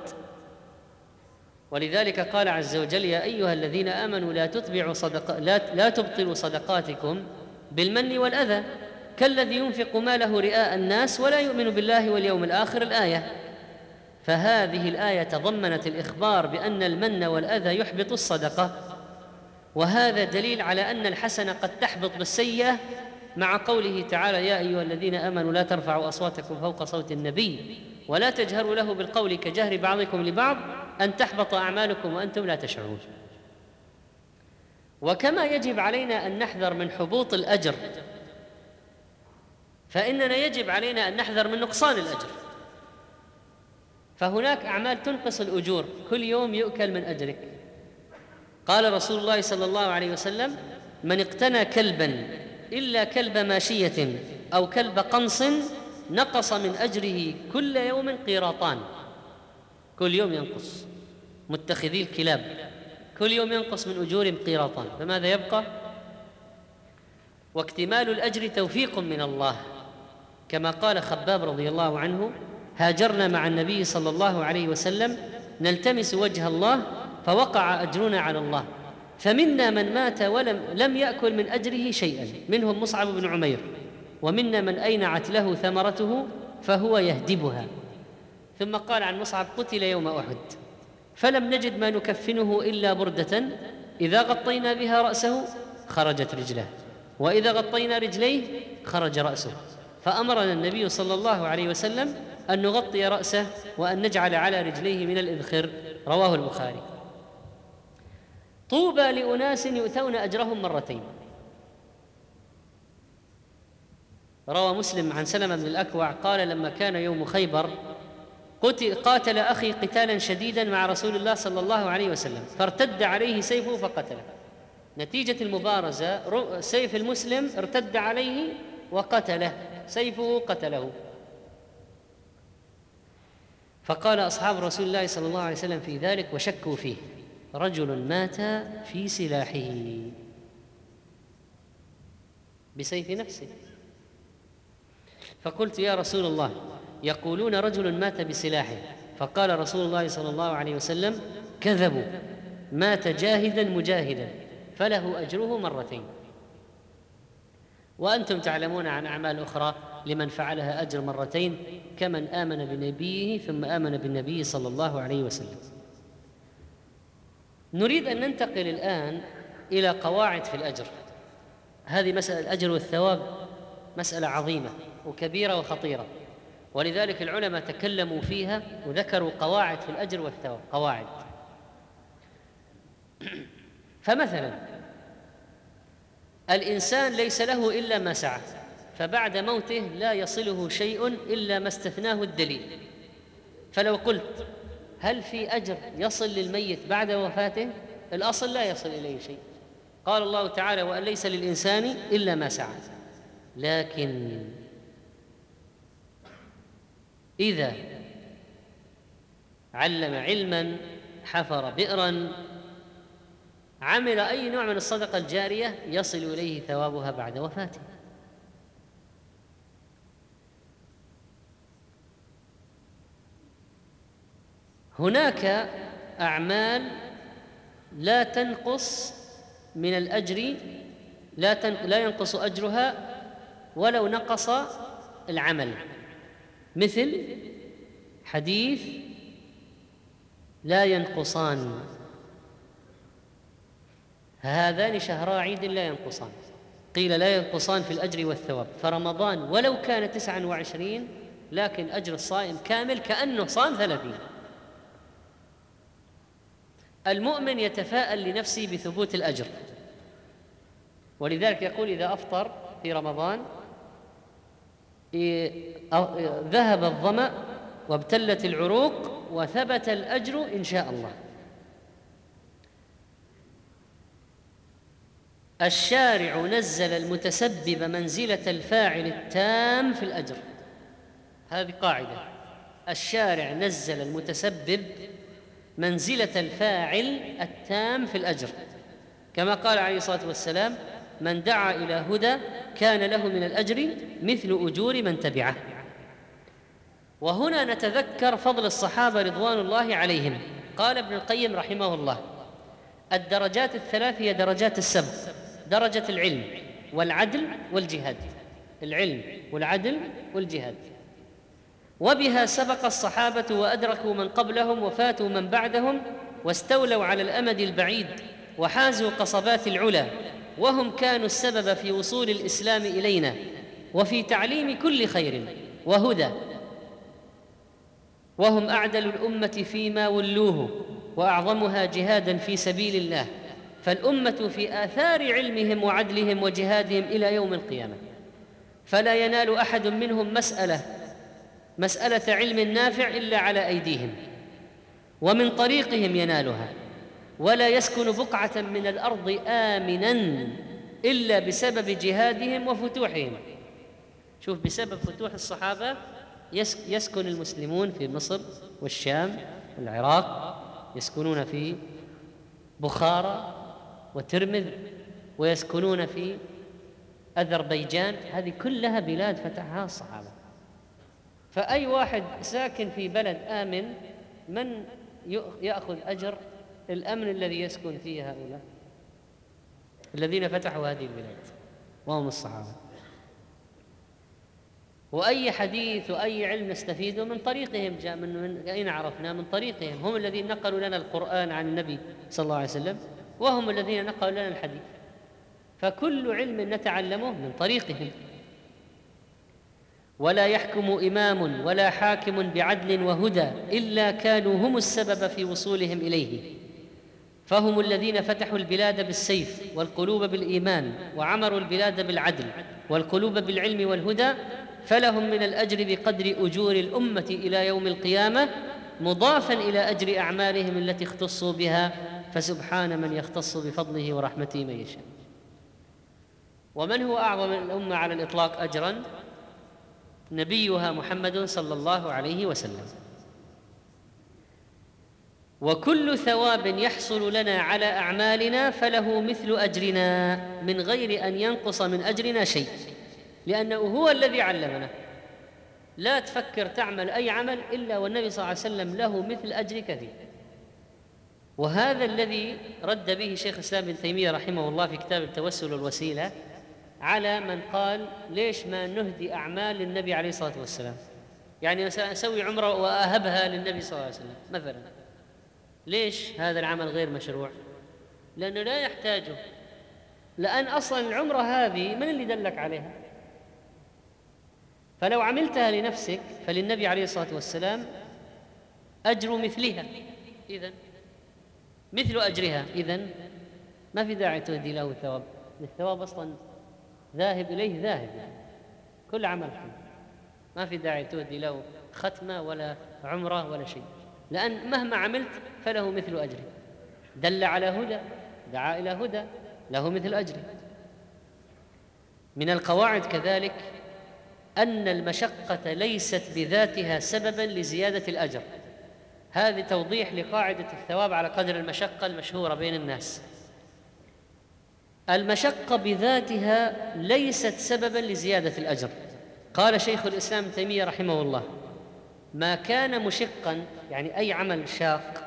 ولذلك قال عز وجل: يا أيها الذين آمنوا لا تبطلوا صدقاتكم بالمن والأذى كالذي ينفق ماله رئاء الناس ولا يؤمن بالله واليوم الآخر. الآية. فهذه الآية تضمنت الإخبار بأن المن والأذى يحبط الصدقة، وهذا دليل على أن الحسنة قد تحبط بالسيئة، مع قوله تعالى: يا أيها الذين آمنوا لا ترفعوا أصواتكم فوق صوت النبي ولا تجهروا له بالقول كجهر بعضكم لبعض أن تحبط أعمالكم وأنتم لا تشعرون. وكما يجب علينا أن نحذر من حبوط الأجر، فإننا يجب علينا أن نحذر من نقصان الأجر. فهناك أعمال تنقص الأجور، كل يوم يؤكل من أجرك. قال رسول الله صلى الله عليه وسلم: من اقتنى كلبا إلا كلب ماشية أو كلب قنص نقص من أجره كل يوم قيراطان. كل يوم ينقص، متخذي الكلاب كل يوم ينقص من أجورهم قيراطان، فماذا يبقى؟ واكتمال الأجر توفيق من الله، كما قال خباب رضي الله عنه: هاجرنا مع النبي صلى الله عليه وسلم نلتمس وجه الله فوقع أجرنا على الله، فمنا من مات ولم يأكل من أجره شيئا، منهم مصعب بن عمير، ومنا من أينعت له ثمرته فهو يهدبها. ثم قال عن مصعب: قتل يوم أحد فلم نجد ما نكفنه إلا بردة إذا غطينا بها رأسه خرجت رجله، وإذا غطينا رجليه خرج رأسه، فأمرنا النبي صلى الله عليه وسلم أن نغطي رأسه وأن نجعل على رجليه من الإذخر. رواه البخاري. طوبى لأناس يؤتون أجرهم مرتين. روى مسلم عن سلمة بن الأكوع قال: لما كان يوم خيبر قاتل أخي قتالا شديدا مع رسول الله صلى الله عليه وسلم، فارتد عليه سيفه فقتله. نتيجة المبارزة سيف المسلم ارتد عليه وقتله، سيفه قتله. فقال أصحاب رسول الله صلى الله عليه وسلم في ذلك وشكوا فيه: رجل مات في سلاحه، بسيف نفسه. فقلت: يا رسول الله، يقولون رجل مات بسلاحه. فقال رسول الله صلى الله عليه وسلم: كذبوا، مات جاهدا مجاهدا فله أجره مرتين. وأنتم تعلمون عن أعمال أخرى لمن فعلها أجر مرتين، كمن آمن بنبيه ثم آمن بالنبي صلى الله عليه وسلم. نريد أن ننتقل الآن إلى قواعد في الأجر. هذه مسألة الأجر والثواب مسألة عظيمة وكبيرة وخطيرة، ولذلك العلماء تكلموا فيها وذكروا قواعد في الأجر والثواب. قواعد. فمثلا الإنسان ليس له إلا ما سعى، فبعد موته لا يصله شيء إلا ما استثناه الدليل. فلو قلت هل في أجر يصل للميت بعد وفاته؟ الأصل لا يصل إليه شيء. قال الله تعالى: وأن ليس للإنسان إلا ما سعى. لكن إذا علم علما، حفر بئرا، عمل أي نوع من الصدقة الجارية، يصل إليه ثوابها بعد وفاته. هناك أعمال لا تنقص من الأجر، لا ينقص أجرها ولو نقص العمل، مثل حديث لا ينقصان، هذان شهرا عيد لا ينقصان، قيل لا ينقصان في الأجر والثواب. فرمضان ولو كان 29 لكن أجر الصائم كامل كأنه صام 30. المؤمن يتفاءل لنفسه بثبوت الأجر، ولذلك يقول إذا أفطر في رمضان ذهب الظمأ وابتلت العروق وثبت الأجر إن شاء الله. الشارع نزل المتسبب منزلة الفاعل التام في الأجر. هذه قاعدة: الشارع نزل المتسبب منزلة الفاعل التام في الأجر، كما قال عليه الصلاة والسلام: من دعا إلى هدى كان له من الأجر مثل أجور من تبعه. وهنا نتذكر فضل الصحابة رضوان الله عليهم. قال ابن القيم رحمه الله: الدرجات الثلاث هي درجات السبق: درجة العلم والعدل والجهاد. العلم والعدل والجهاد، وبها سبق الصحابة وأدركوا من قبلهم وفاتوا من بعدهم واستولوا على الأمد البعيد وحازوا قصبات العلا، وهم كانوا السبب في وصول الإسلام إلينا وفي تعليم كل خير وهدى، وهم أعدل الأمة فيما ولوه وأعظمها جهادا في سبيل الله، فالأمة في آثار علمهم وعدلهم وجهادهم إلى يوم القيامة، فلا ينال أحد منهم مسألة علم نافع إلا على أيديهم ومن طريقهم ينالها، ولا يسكن بقعة من الأرض آمنا إلا بسبب جهادهم وفتوحهم. شوف، بسبب فتوح الصحابة يسكن المسلمون في مصر والشام والعراق، يسكنون في بخارى وترمذ، ويسكنون في أذربيجان. هذه كلها بلاد فتحها الصحابة. فأي واحد ساكن في بلد آمن من يأخذ أجر الأمن الذي يسكن فيه هؤلاء الذين فتحوا هذه البلاد وهم الصحابة؟ وأي حديث وأي علم نستفيده من طريقهم. جاء من أين عرفنا؟ من طريقهم. هم الذين نقلوا لنا القرآن عن النبي صلى الله عليه وسلم، وهم الذين نقلوا لنا الحديث، فكل علم نتعلمه من طريقهم. ولا يحكم إمام ولا حاكم بعدل وهدى إلا كانوا هم السبب في وصولهم إليه، فهم الذين فتحوا البلاد بالسيف والقلوب بالإيمان، وعمروا البلاد بالعدل والقلوب بالعلم والهدى، فلهم من الأجر بقدر أجور الأمة إلى يوم القيامة، مضافا إلى أجر أعمالهم التي اختصوا بها، فسبحان من يختص بفضله ورحمته من يشاء. ومن هو أعظم الأمة على الإطلاق أجرا؟ نبيها محمد صلى الله عليه وسلم. وكل ثواب يحصل لنا على أعمالنا فله مثل أجرنا من غير أن ينقص من أجرنا شيء، لأنه هو الذي علمنا. لا تفكر تعمل أي عمل إلا والنبي صلى الله عليه وسلم له مثل أجر كثير. وهذا الذي رد به شيخ الإسلام ابن تيمية رحمه الله في كتاب التوسل والوسيلة على من قال ليش ما نهدي أعمال للنبي عليه الصلاة والسلام، يعني أسوي عمرة وأهبها للنبي صلى الله عليه وسلم مثلا. ليش هذا العمل غير مشروع؟ لأنه لا يحتاجه، لأن أصلا العمرة هذه من اللي دلك عليها؟ فلو عملتها لنفسك فللنبي عليه الصلاة والسلام أجر مثلها، إذن مثل أجرها، إذن ما في داعي تهدي له ثواب، الثواب أصلا ذاهب إليه ذاهب. كل عمل حلو، ما في داعي تهدي له ختمة ولا عمرة ولا شيء، لأن مهما عملت فله مثل أجره. دل على هدى، دعا إلى هدى، له مثل أجره. من القواعد كذلك أن المشقة ليست بذاتها سببا لزيادة الأجر. هذا توضيح لقاعدة الثواب على قدر المشقة المشهورة بين الناس. المشقة بذاتها ليست سببا لزيادة الأجر. قال شيخ الإسلام ابن تيمية رحمه الله: ما كان مشقا، يعني أي عمل شاق،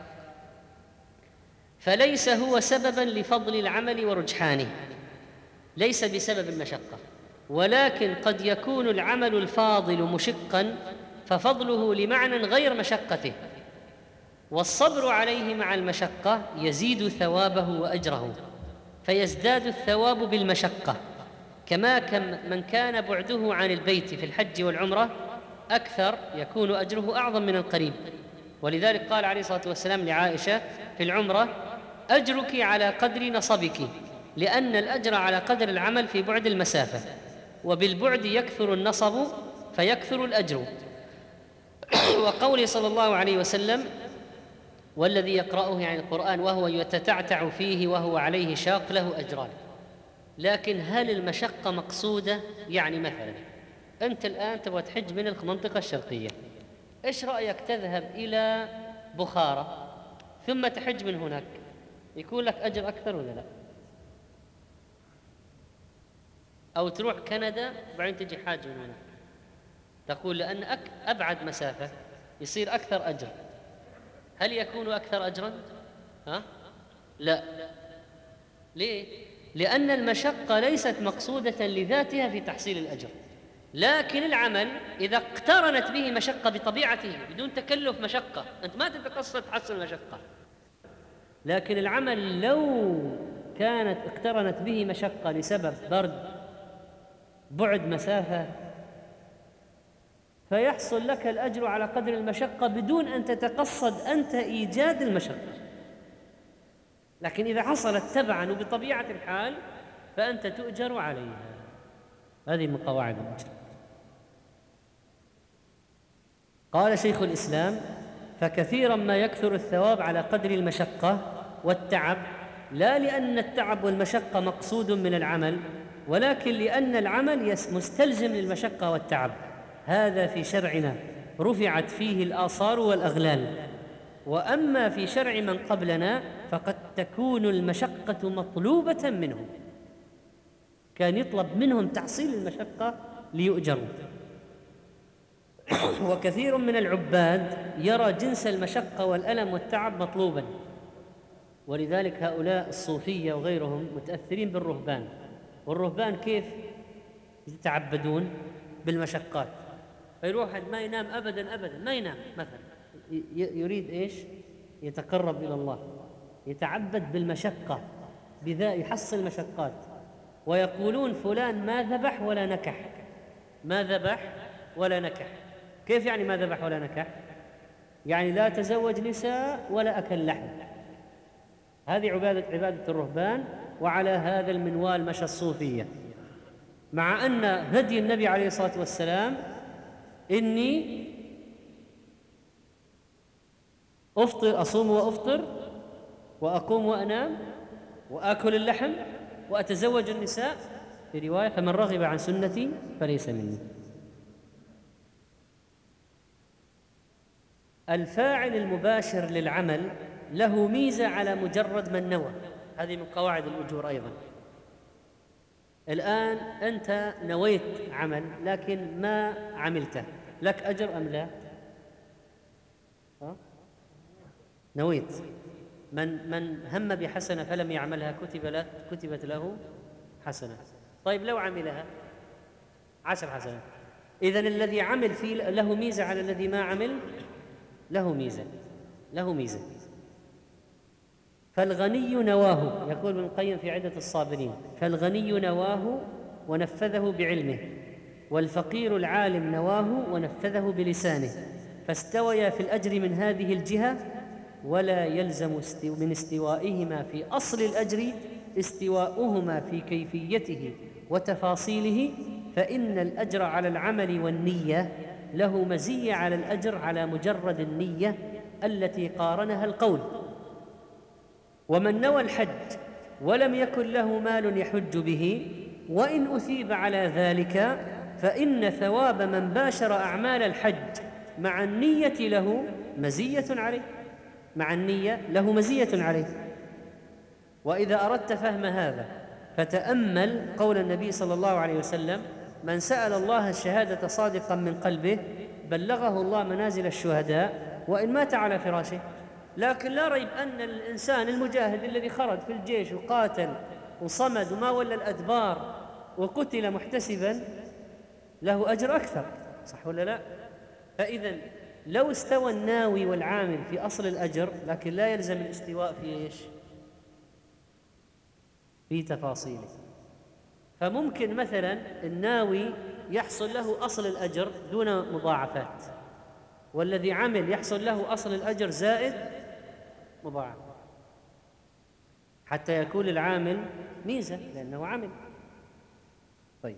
فليس هو سببا لفضل العمل ورجحانه، ليس بسبب المشقة، ولكن قد يكون العمل الفاضل مشقا ففضله لمعنى غير مشقته، والصبر عليه مع المشقة يزيد ثوابه وأجره، فيزداد الثواب بالمشقة، كما من كان بعده عن البيت في الحج والعمرة أكثر يكون أجره أعظم من القريب. ولذلك قال عليه الصلاة والسلام لعائشة في العمرة: أجرك على قدر نصبك، لأن الأجر على قدر العمل في بعد المسافة، وبالبعد يكثر النصب فيكثر الأجر. وقوله صلى الله عليه وسلم: والذي يقرأه يعني القرآن وهو يتتعتع فيه وهو عليه شاق له أجران. لكن هل المشقة مقصودة؟ يعني مثلا أنت الآن تبغى تحج من المنطقة الشرقية، إيش رأيك تذهب إلى بخارى ثم تحج من هناك؟ يكون لك أجر أكثر ولا لا؟ أو تروح كندا وبعدين تجي حاج من هناك، تقول لأن أبعد مسافة يصير أكثر أجر. هل يكون أكثر أجرا؟ لا. ليه؟ لأن المشقة ليست مقصودة لذاتها في تحصيل الأجر، لكن العمل إذا اقترنت به مشقة بطبيعته بدون تكلف مشقة، أنت ما تتقصد تحصل المشقة، لكن العمل لو كانت اقترنت به مشقة لسبب برد، بعد مسافة، فيحصل لك الأجر على قدر المشقة بدون أن تتقصد أنت إيجاد المشقة. لكن إذا حصلت تبعاً وبطبيعة الحال فأنت تؤجر عليها. هذه من قواعد الأجر. قال شيخ الإسلام: فكثيراً ما يكثر الثواب على قدر المشقة والتعب، لا لأن التعب والمشقة مقصود من العمل، ولكن لأن العمل مستلزم للمشقة والتعب. هذا في شرعنا رفعت فيه الآثار والأغلال، وأما في شرع من قبلنا فقد تكون المشقة مطلوبة منهم، كان يطلب منهم تحصيل المشقة ليؤجروا. وكثير من العباد يرى جنس المشقة والألم والتعب مطلوبا، ولذلك هؤلاء الصوفية وغيرهم متأثرين بالرهبان. والرهبان كيف يتعبدون؟ بالمشقات. فيروح ما ينام أبدا ما ينام مثلا، يريد إيش؟ يتقرب إلى الله، يتعبد بالمشقة، بذا يحصل مشقات. ويقولون فلان ما ذبح ولا نكح، ما ذبح ولا نكح. كيف يعني ما ذبح ولا نكح؟ يعني لا تزوج نساء ولا أكل لحم. هذه عبادة الرهبان، وعلى هذا المنوال مشى الصوفية، مع أن هدي النبي عليه الصلاة والسلام: إني أصوم وأفطر وأقوم وأنام وآكل اللحم وأتزوج النساء، في رواية: فمن رغب عن سنتي فليس مني. الفاعل المباشر للعمل له ميزة على مجرد من نوى. هذه من قواعد الأجور أيضا. الآن أنت نويت عمل لكن ما عملته، لك أجر أم لا؟ نويت. من هم بحسنة فلم يعملها كتبت له حسنة. طيب لو عملها 10 حسنات. إذن الذي عمل فيه له ميزة على الذي ما عمل، له ميزة. فالغني نواه، يقول ابن القيم في عدة الصابرين: فالغني نواه ونفذه بعلمه، والفقير العالم نواه ونفذه بلسانه، فاستويا في الأجر من هذه الجهة، ولا يلزم من استوائهما في أصل الأجر استواؤهما في كيفيته وتفاصيله، فإن الأجر على العمل والنية له مزية على الأجر على مجرد النية التي قارنها القول. ومن نوى الحج ولم يكن له مال يحج به وإن أثيب على ذلك فإن ثواب من باشر أعمال الحج مع النية له مزية عليه، مع النية له مزية عليه. وإذا أردت فهم هذا فتأمل قول النبي صلى الله عليه وسلم: من سأل الله الشهادة صادقا من قلبه بلغه الله منازل الشهداء وإن مات على فراشه. لكن لا ريب أن الإنسان المجاهد الذي خرج في الجيش وقاتل وصمد وما ولى الأدبار وقتل محتسبا له أجر أكثر، صح ولا لا؟ فإذا لو استوى الناوي والعامل في أصل الأجر، لكن لا يلزم الاستواء في إيش؟ في تفاصيله. فممكن مثلا الناوي يحصل له أصل الأجر دون مضاعفات، والذي عمل يحصل له أصل الأجر زائد مضاعف، حتى يكون العامل ميزة لأنه عمل. طيب،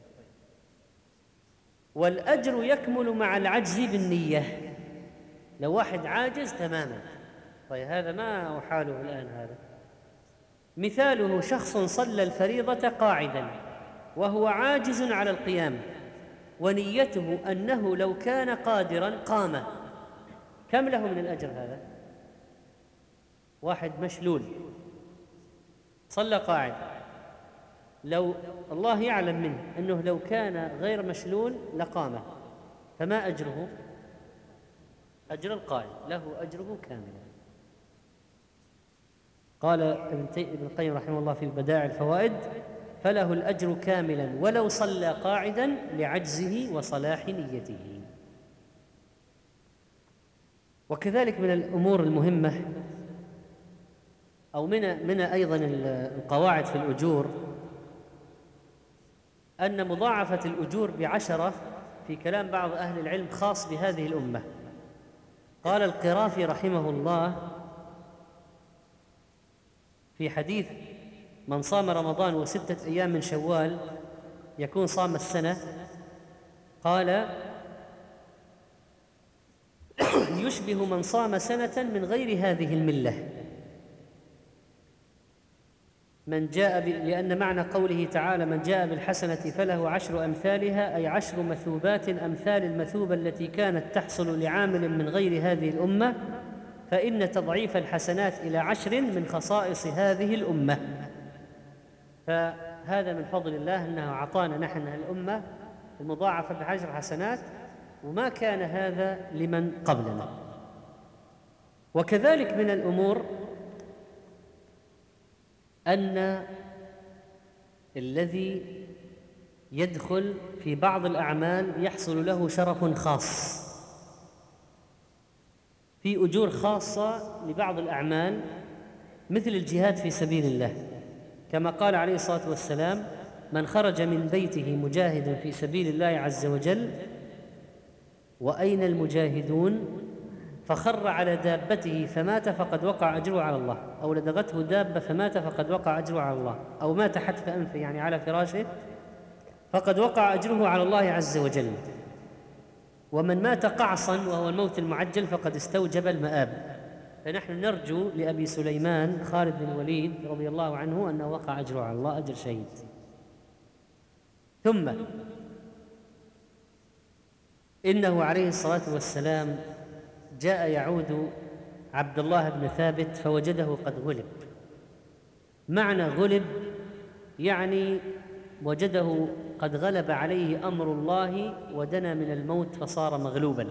والأجر يكمل مع العجز بالنية. لو واحد عاجز تماما، طيب هذا ما حاله الآن. هذا مثاله: شخص صلى الفريضة قاعدا وهو عاجز على القيام، ونيته أنه لو كان قادرا قام. كم له من الأجر هذا؟ واحد مشلول صلى قاعد، لو الله يعلم منه أنه لو كان غير مشلول لقام، فما أجره؟ أجر القائم، له أجره كاملا. قال ابن القيم رحمه الله في بدائع الفوائد: فله الأجر كاملا ولو صلى قاعدا لعجزه وصلاح نيته. وكذلك من الأمور المهمة أو من أيضا القواعد في الأجور أن مضاعفة الأجور ب10 في كلام بعض أهل العلم خاص بهذه الأمة. قال القرافي رحمه الله في حديث: من صام رمضان و6 أيام من شوال يكون صام السنة، قال: يشبه من صام سنة من غير هذه الملة. من جاء لأن معنى قوله تعالى: من جاء بالحسنة فله 10 أمثالها، أي 10 مثوبات أمثال المثوبة التي كانت تحصل لعامل من غير هذه الأمة، فإن تضعيف الحسنات إلى 10 من خصائص هذه الأمة. فهذا من فضل الله أنه أعطانا نحن الأمة المضاعفة ب10 حسنات، وما كان هذا لمن قبلنا. وكذلك من الأمور أن الذي يدخل في بعض الأعمال يحصل له شرف خاص، في أجور خاصة لبعض الأعمال مثل الجهاد في سبيل الله، كما قال عليه الصلاة والسلام: من خرج من بيته مجاهدا في سبيل الله عز وجل وأين المجاهدون فخر على دابته فمات فقد وقع أجره على الله، أو لدغته دابة فمات فقد وقع أجره على الله، أو مات حتف أنفه يعني على فراشه فقد وقع أجره على الله عز وجل. ومن مات قعصا وهو الموت المعجل فقد استوجب المآب. فنحن نرجو لأبي سليمان خالد بن الوليد رضي الله عنه أنه وقع أجره على الله أجر شهيد. ثم إنه عليه الصلاة والسلام جاء يعود عبد الله بن ثابت فوجده قد غلب. معنى غلب يعني وجده قد غلب عليه أمر الله ودنا من الموت فصار مغلوبا،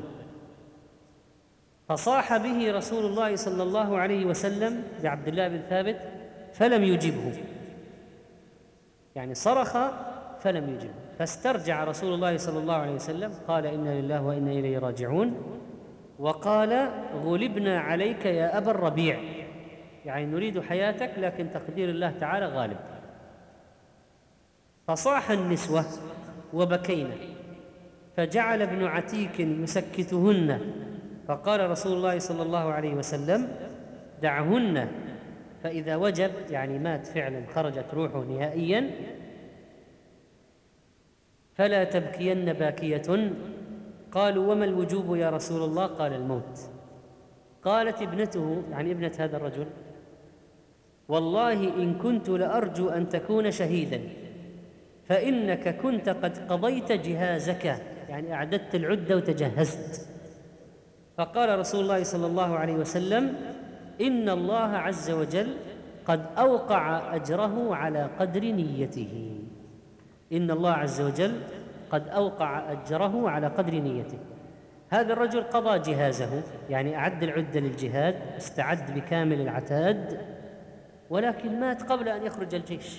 فصاح به رسول الله صلى الله عليه وسلم بعبد الله بن ثابت فلم يجبه، يعني صرخ فلم يجبه، فاسترجع رسول الله صلى الله عليه وسلم قال: إنا لله وإنا إليه راجعون، وقال: غلبنا عليك يا أبا الربيع، يعني نريد حياتك لكن تقدير الله تعالى غالب. فصاح النسوة وبكينا، فجعل ابن عتيك يسكتهن، فقال رسول الله صلى الله عليه وسلم: دعهن، فإذا وجب يعني مات فعلا خرجت روحه نهائيا فلا تبكين باكية. قالوا: وما الوجوب يا رسول الله؟ قال: الموت. قالت ابنته، يعني ابنة هذا الرجل: والله إن كنت لأرجو أن تكون شهيدا، فإنك كنت قد قضيت جهازك، يعني أعددت العدة وتجهزت. فقال رسول الله صلى الله عليه وسلم: إن الله عز وجل قد أوقع أجره على قدر نيته. إن الله عز وجل قد أوقع أجره على قدر نيته. هذا الرجل قضى جهازه، يعني أعد العدة للجهاد، استعد بكامل العتاد، ولكن مات قبل أن يخرج الجيش.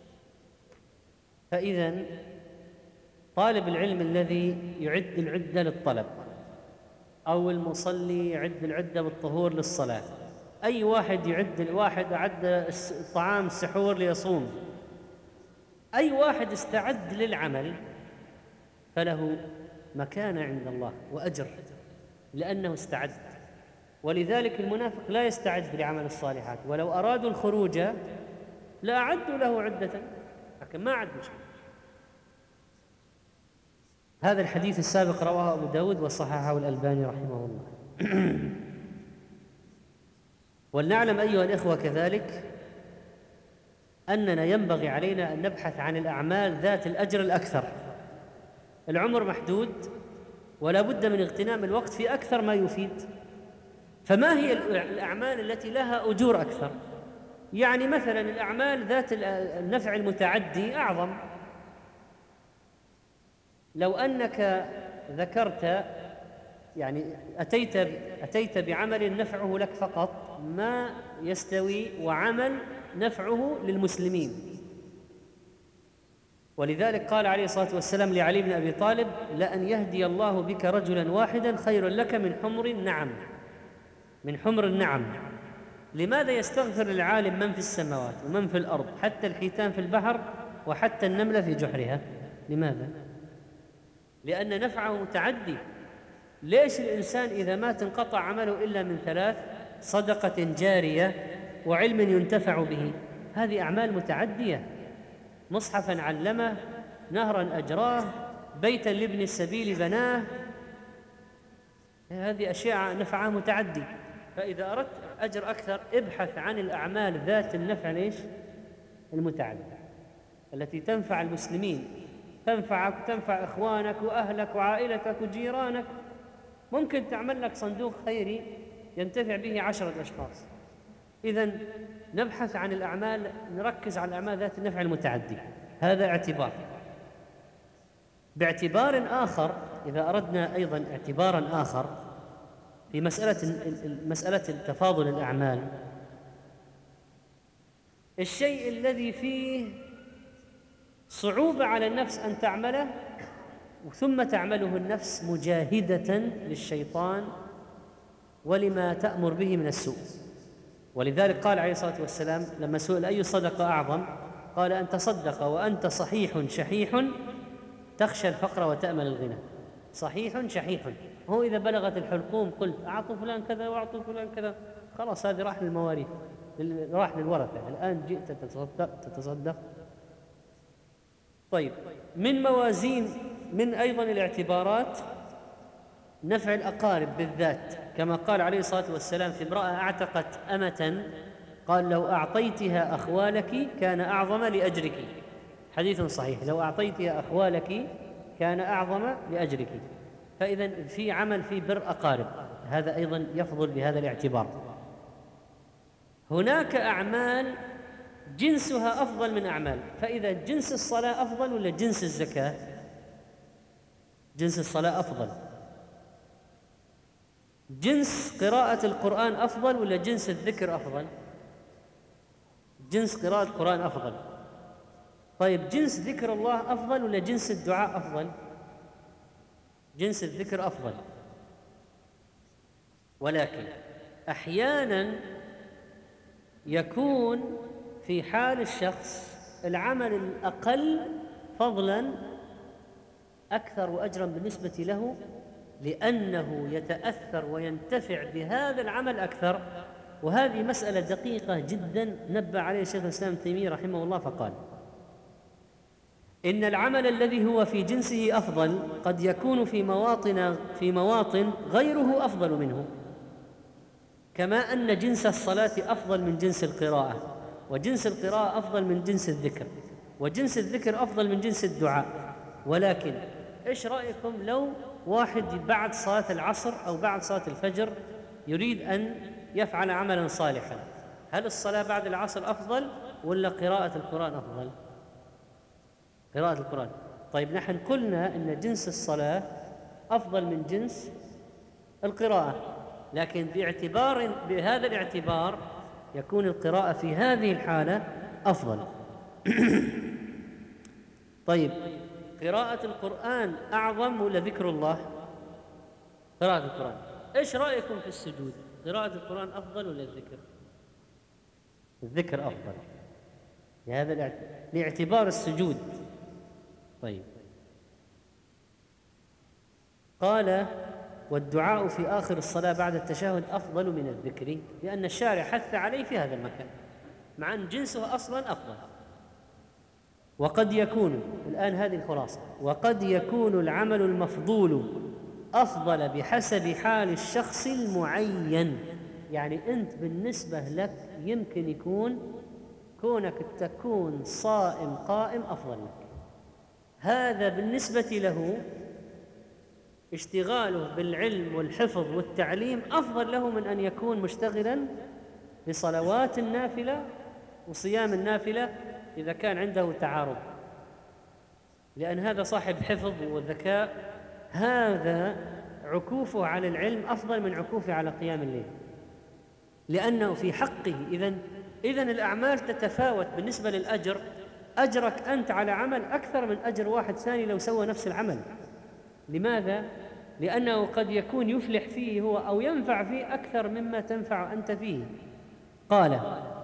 فإذا طالب العلم الذي يعد العدة للطلب، أو المصلي يعد العدة بالطهور للصلاة، أي واحد أعد الطعام السحور ليصوم، أي واحد استعد للعمل فله مكانة عند الله وأجر، لأنه استعد. ولذلك المنافق لا يستعد لعمل الصالحات، ولو أرادوا الخروج لأعدوا له عدة، لكن ما عدوا شيء. هذا الحديث السابق رواه أبو داود وصححه الألباني رحمه الله. ولنعلم أيها الإخوة كذلك أننا ينبغي علينا أن نبحث عن الأعمال ذات الأجر الأكثر. العمر محدود، ولا بد من اغتنام الوقت في أكثر ما يفيد. فما هي الأعمال التي لها أجور أكثر؟ يعني مثلا الأعمال ذات النفع المتعدي أعظم. لو أنك ذكرت، يعني أتيت بعمل نفعه لك فقط ما يستوي وعمل نفعه للمسلمين. ولذلك قال عليه الصلاة والسلام لعلي بن أبي طالب: لأن يهدي الله بك رجلا واحدا خير لك من حمر النعم. من حمر النعم. لماذا يستغفر للعالم من في السماوات ومن في الأرض، حتى الحيتان في البحر وحتى النملة في جحرها؟ لماذا؟ لأن نفعه متعدي. ليش الإنسان إذا مات انقطع عمله إلا من ثلاث: صدقة جارية، وعلم ينتفع به. هذه أعمال متعدية. مصحفا علمه، نهرا أجراه، بيتا لابن السبيل بناه. هذه أشياء نفعها متعدي. فإذا أردت أجر أكثر ابحث عن الأعمال ذات النفع ليش؟ المتعدي، التي تنفع المسلمين، تنفعك وتنفع إخوانك وأهلك وعائلتك وجيرانك. ممكن تعمل لك صندوق خيري ينتفع به 10 أشخاص. إذن نبحث عن الأعمال، نركز على الأعمال ذات النفع المتعدي. هذا اعتبار. باعتبار آخر، إذا أردنا أيضا اعتبارا آخر في مسألة تفاضل الأعمال، الشيء الذي فيه صعوبة على النفس أن تعمله ثم تعمله النفس مجاهدة للشيطان ولما تأمر به من السوء. ولذلك قال عليه الصلاة والسلام لما سئل: أي الصدقة أعظم؟ قال: أن تصدق وأنت صحيح شحيح تخشى الفقر وتأمل الغنى. صحيح شحيح. هو إذا بلغت الحلقوم قلت: أعطوا فلان كذا وأعطوا فلان كذا، خلاص هذه راح للمواريث، راح للورثة. الآن جئت تتصدق. طيب، من موازين، من أيضا الاعتبارات نفع الأقارب بالذات، كما قال عليه الصلاة والسلام في امرأة أعتقت أمة، قال: لو أعطيتها أخوالك كان أعظم لأجرك. حديث صحيح: لو أعطيتها أخوالك كان أعظم لأجرك. فإذا في عمل في بر أقارب، هذا أيضا يفضل بهذا الاعتبار. هناك أعمال جنسها أفضل من أعمال. فإذا جنس الصلاة أفضل ولا جنس الزكاة؟ جنس الصلاة أفضل. جنس قراءة القرآن أفضل ولا جنس الذكر أفضل؟ جنس قراءة القرآن أفضل. طيب، جنس ذكر الله أفضل ولا جنس الدعاء أفضل؟ جنس الذكر أفضل. ولكن أحيانا يكون في حال الشخص العمل الأقل فضلا أكثر وأجرا بالنسبة له، لأنه يتأثر وينتفع بهذا العمل أكثر. وهذه مسألة دقيقة جدا نبه عليه شيخ الإسلام ابن تيمية رحمه الله، فقال: إن العمل الذي هو في جنسه أفضل قد يكون في مواطن غيره أفضل منه، كما أن جنس الصلاة أفضل من جنس القراءة، وجنس القراءة أفضل من جنس الذكر، وجنس الذكر أفضل من جنس الدعاء. ولكن إيش رأيكم لو واحد بعد صلاة العصر أو بعد صلاة الفجر يريد أن يفعل عملا صالحا، هل الصلاة بعد العصر أفضل ولا قراءة القرآن أفضل؟ قراءة القرآن. طيب نحن قلنا أن جنس الصلاة أفضل من جنس القراءة، لكن بهذا الاعتبار يكون القراءة في هذه الحالة أفضل. طيب قراءة القرآن أعظم ولا ذكر الله؟ قراءة القرآن. إيش رأيكم في السجود؟ قراءة القرآن أفضل ولا الذكر؟ الذكر أفضل لهذا لاعتبار السجود. طيب قال والدعاء في آخر الصلاة بعد التشهد أفضل من الذكر، لأن الشارع حث عليه في هذا المكان مع أن جنسه أصلا أفضل. وقد يكون، الآن هذه الخلاصة، وقد يكون العمل المفضول أفضل بحسب حال الشخص المعين. يعني أنت بالنسبة لك يمكن يكون كونك تكون صائم قائم أفضل لك، هذا بالنسبة له اشتغاله بالعلم والحفظ والتعليم أفضل له من أن يكون مشتغلا بصلوات النافلة وصيام النافلة إذا كان عنده تعارض، لأن هذا صاحب حفظ وذكاء، هذا عكوفه على العلم أفضل من عكوفه على قيام الليل، لأنه في حقه. إذن الأعمال تتفاوت بالنسبة للأجر. أجرك أنت على عمل أكثر من أجر واحد ثاني لو سوى نفس العمل. لماذا؟ لأنه قد يكون يفلح فيه هو أو ينفع فيه أكثر مما تنفع أنت فيه. قال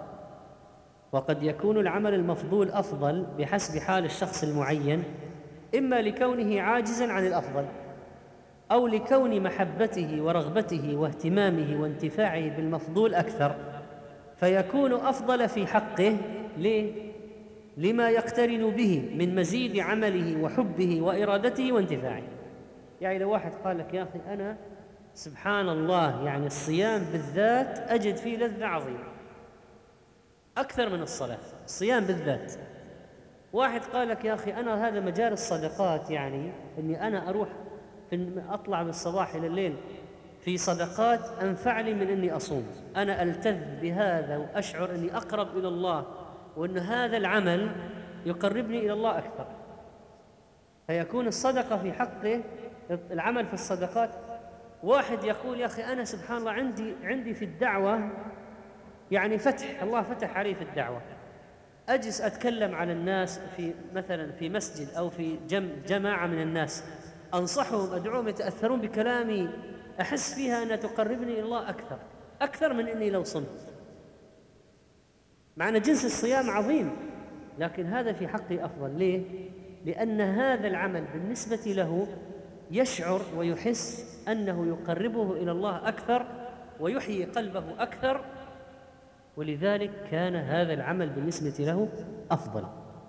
وقد يكون العمل المفضول أفضل بحسب حال الشخص المعين، إما لكونه عاجزا عن الأفضل، أو لكون محبته ورغبته واهتمامه وانتفاعه بالمفضول أكثر، فيكون أفضل في حقه. ليه؟ لما يقترن به من مزيد عمله وحبه وإرادته وانتفاعه. يعني لو واحد قال لك يا أخي أنا سبحان الله يعني الصيام بالذات أجد فيه لذة عظيمة أكثر من الصلاة، الصيام بالذات. واحد قال لك يا أخي أنا هذا مجال الصدقات، يعني أني أنا أروح أطلع من الصباح إلى الليل في صدقات أنفع لي من أني أصوم، أنا ألتذ بهذا وأشعر أني أقرب إلى الله وأن هذا العمل يقربني إلى الله أكثر. فيكون الصدقة في حقه العمل في الصدقات. واحد يقول يا أخي أنا سبحان الله عندي في الدعوة يعني فتح، الله فتح علي في الدعوة، أجلس أتكلم على الناس في مثلا في مسجد أو في جماعة من الناس، أنصحهم أدعوهم يتأثرون بكلامي، أحس فيها أنها تقربني إلى الله أكثر من إني لو صمت. معنى جنس الصيام عظيم، لكن هذا في حقي أفضل. ليه؟ لأن هذا العمل بالنسبة له يشعر ويحس أنه يقربه إلى الله أكثر ويحيي قلبه أكثر، ولذلك كان هذا العمل بالنسبة له أفضل.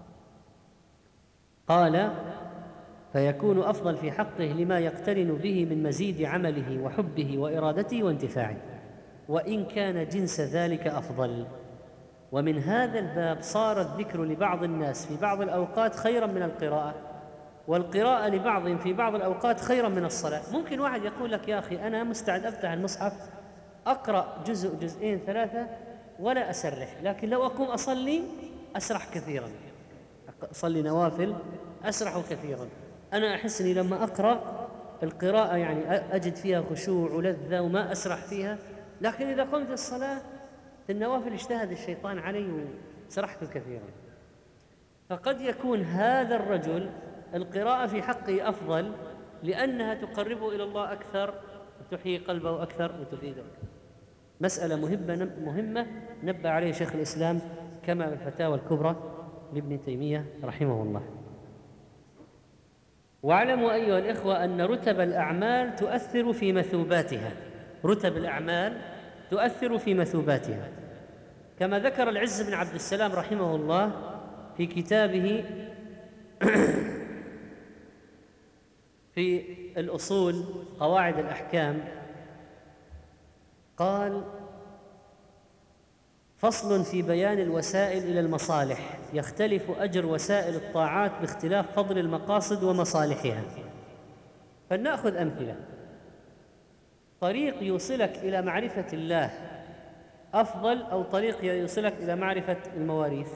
قال فيكون أفضل في حقه لما يقترن به من مزيد عمله وحبه وإرادته وانتفاعه، وإن كان جنس ذلك أفضل. ومن هذا الباب صار الذكر لبعض الناس في بعض الأوقات خيرا من القراءة، والقراءة لبعضهم في بعض الأوقات خيرا من الصلاة. ممكن واحد يقول لك يا أخي أنا مستعد أفتح المصحف أقرأ جزء جزئين ثلاثة ولا أسرح، لكن لو أقوم أصلي أسرح كثيرا، أصلي نوافل أسرح كثيرا. أنا أحس أني لما أقرأ القراءة يعني أجد فيها خشوع ولذة وما أسرح فيها، لكن إذا قمت الصلاة في النوافل اجتهد الشيطان علي وسرحت كثيرا. فقد يكون هذا الرجل القراءة في حقه أفضل لأنها تقربه إلى الله أكثر وتحيي قلبه أكثر وتفيده. مسألة مهمة نبه عليه شيخ الإسلام كما بالفتاوى الكبرى لابن تيمية رحمه الله. واعلموا أيها الإخوة أن رتب الأعمال تؤثر في مثوباتها، رتب الأعمال تؤثر في مثوباتها، كما ذكر العز بن عبد السلام رحمه الله في كتابه في الأصول قواعد الأحكام قال: فصل في بيان الوسائل إلى المصالح، يختلف أجر وسائل الطاعات باختلاف فضل المقاصد ومصالحها. فلنأخذ أمثلة. طريق يوصلك إلى معرفة الله أفضل أو طريق يوصلك إلى معرفة المواريث؟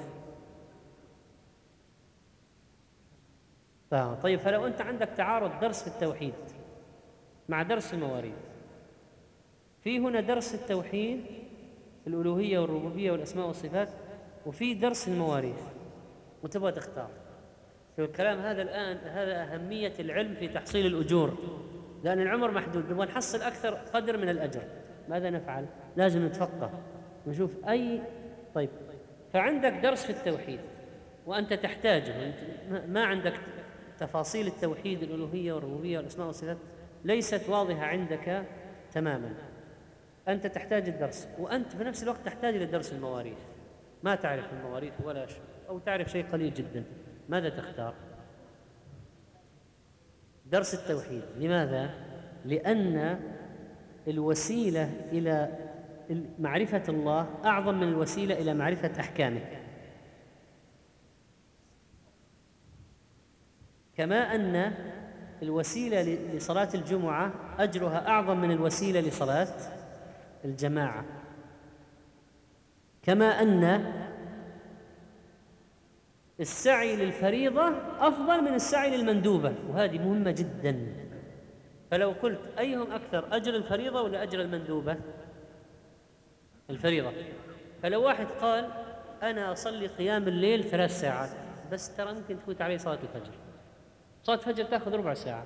طيب، فلو أنت عندك تعارض درس في التوحيد مع درس المواريث، في هنا درس التوحيد الألوهية والربوبية والأسماء والصفات، وفي درس المواريث، وتبغى تختار. شوف الكلام هذا الآن، هذا أهمية العلم في تحصيل الأجور، لأن العمر محدود، نبغى نحصل أكثر قدر من الأجر. ماذا نفعل؟ لازم نتفقه ونشوف أي. طيب، فعندك درس في التوحيد وأنت تحتاجه، أنت ما عندك تفاصيل التوحيد الألوهية والربوبية والأسماء والصفات ليست واضحة عندك تماما، أنت تحتاج الدرس، وأنت في نفس الوقت تحتاج إلى درس المواريث، ما تعرف المواريث ولا شيء، أو تعرف شيء قليل جدا. ماذا تختار؟ درس التوحيد. لماذا؟ لأن الوسيلة إلى معرفة الله أعظم من الوسيلة إلى معرفة أحكامه، كما أن الوسيلة لصلاة الجمعة أجرها أعظم من الوسيلة لصلاة الجماعة، كما أن السعي للفريضة أفضل من السعي للمندوبة، وهذه مهمة جدا. فلو قلت أيهم أكثر، أجر الفريضة ولا أجر المندوبة؟ الفريضة. فلو واحد قال أنا أصلي قيام الليل 3 ساعات بس، ترى ممكن تفوت عليه صلاة الفجر، صلاة الفجر تأخذ ربع ساعة،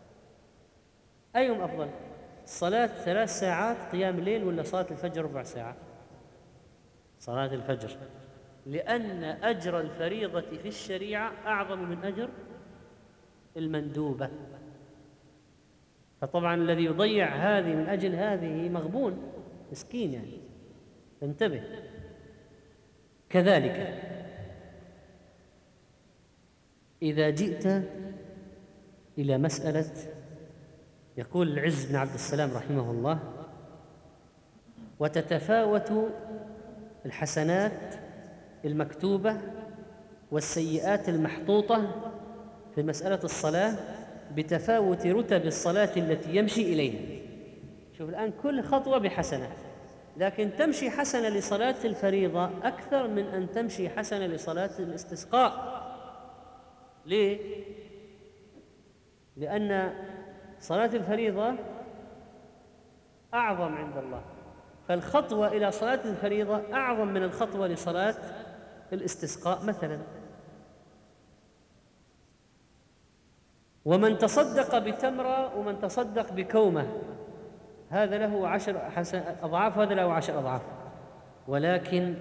أيهم أفضل؟ صلاة 3 ساعات قيام الليل ولا صلاة الفجر ربع ساعة؟ صلاة الفجر، لأن أجر الفريضة في الشريعة أعظم من أجر المندوبة. فطبعا الذي يضيع هذه من أجل هذه مغبون مسكين، يعني انتبه. كذلك إذا جئت إلى مسألة، يقول العز بن عبد السلام رحمه الله: وتتفاوت الحسنات المكتوبة والسيئات المحطوطة في مسألة الصلاة بتفاوت رتب الصلاة التي يمشي إليها. شوف الآن كل خطوة بحسنة، لكن تمشي حسنة لصلاة الفريضة أكثر من أن تمشي حسنة لصلاة الاستسقاء. ليه؟ لأن صلاة الفريضة أعظم عند الله، فالخطوة إلى صلاة الفريضة أعظم من الخطوة لصلاة الاستسقاء مثلا. ومن تصدق بتمرة ومن تصدق بكومة هذا له 10 أضعاف، هذا له 10 أضعاف، ولكن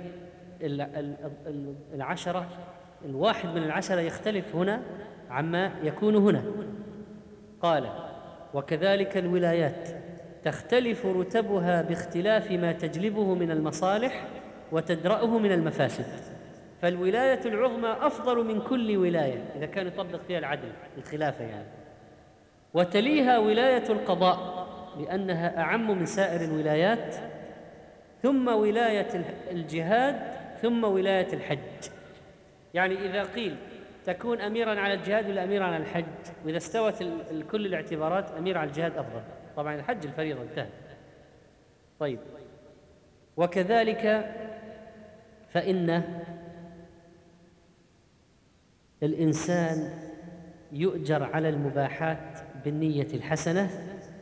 العشرة، الواحد من العشرة يختلف هنا عما يكون هنا. قال: وكذلك الولايات تختلف رتبها باختلاف ما تجلبه من المصالح وتدرأه من المفاسد، فالولاية العظمى أفضل من كل ولاية إذا كان يطبق فيها العدل، الخلافة يعني، وتليها ولاية القضاء لأنها أعم من سائر الولايات، ثم ولاية الجهاد، ثم ولاية الحج. يعني إذا قيل تكون أميراً على الجهاد ولا أميراً على الحج، وإذا استوت كل الاعتبارات أمير على الجهاد أفضل. طبعاً الحج الفريضة انتهى. طيب، وكذلك فإن الإنسان يؤجر على المباحات بالنية الحسنة،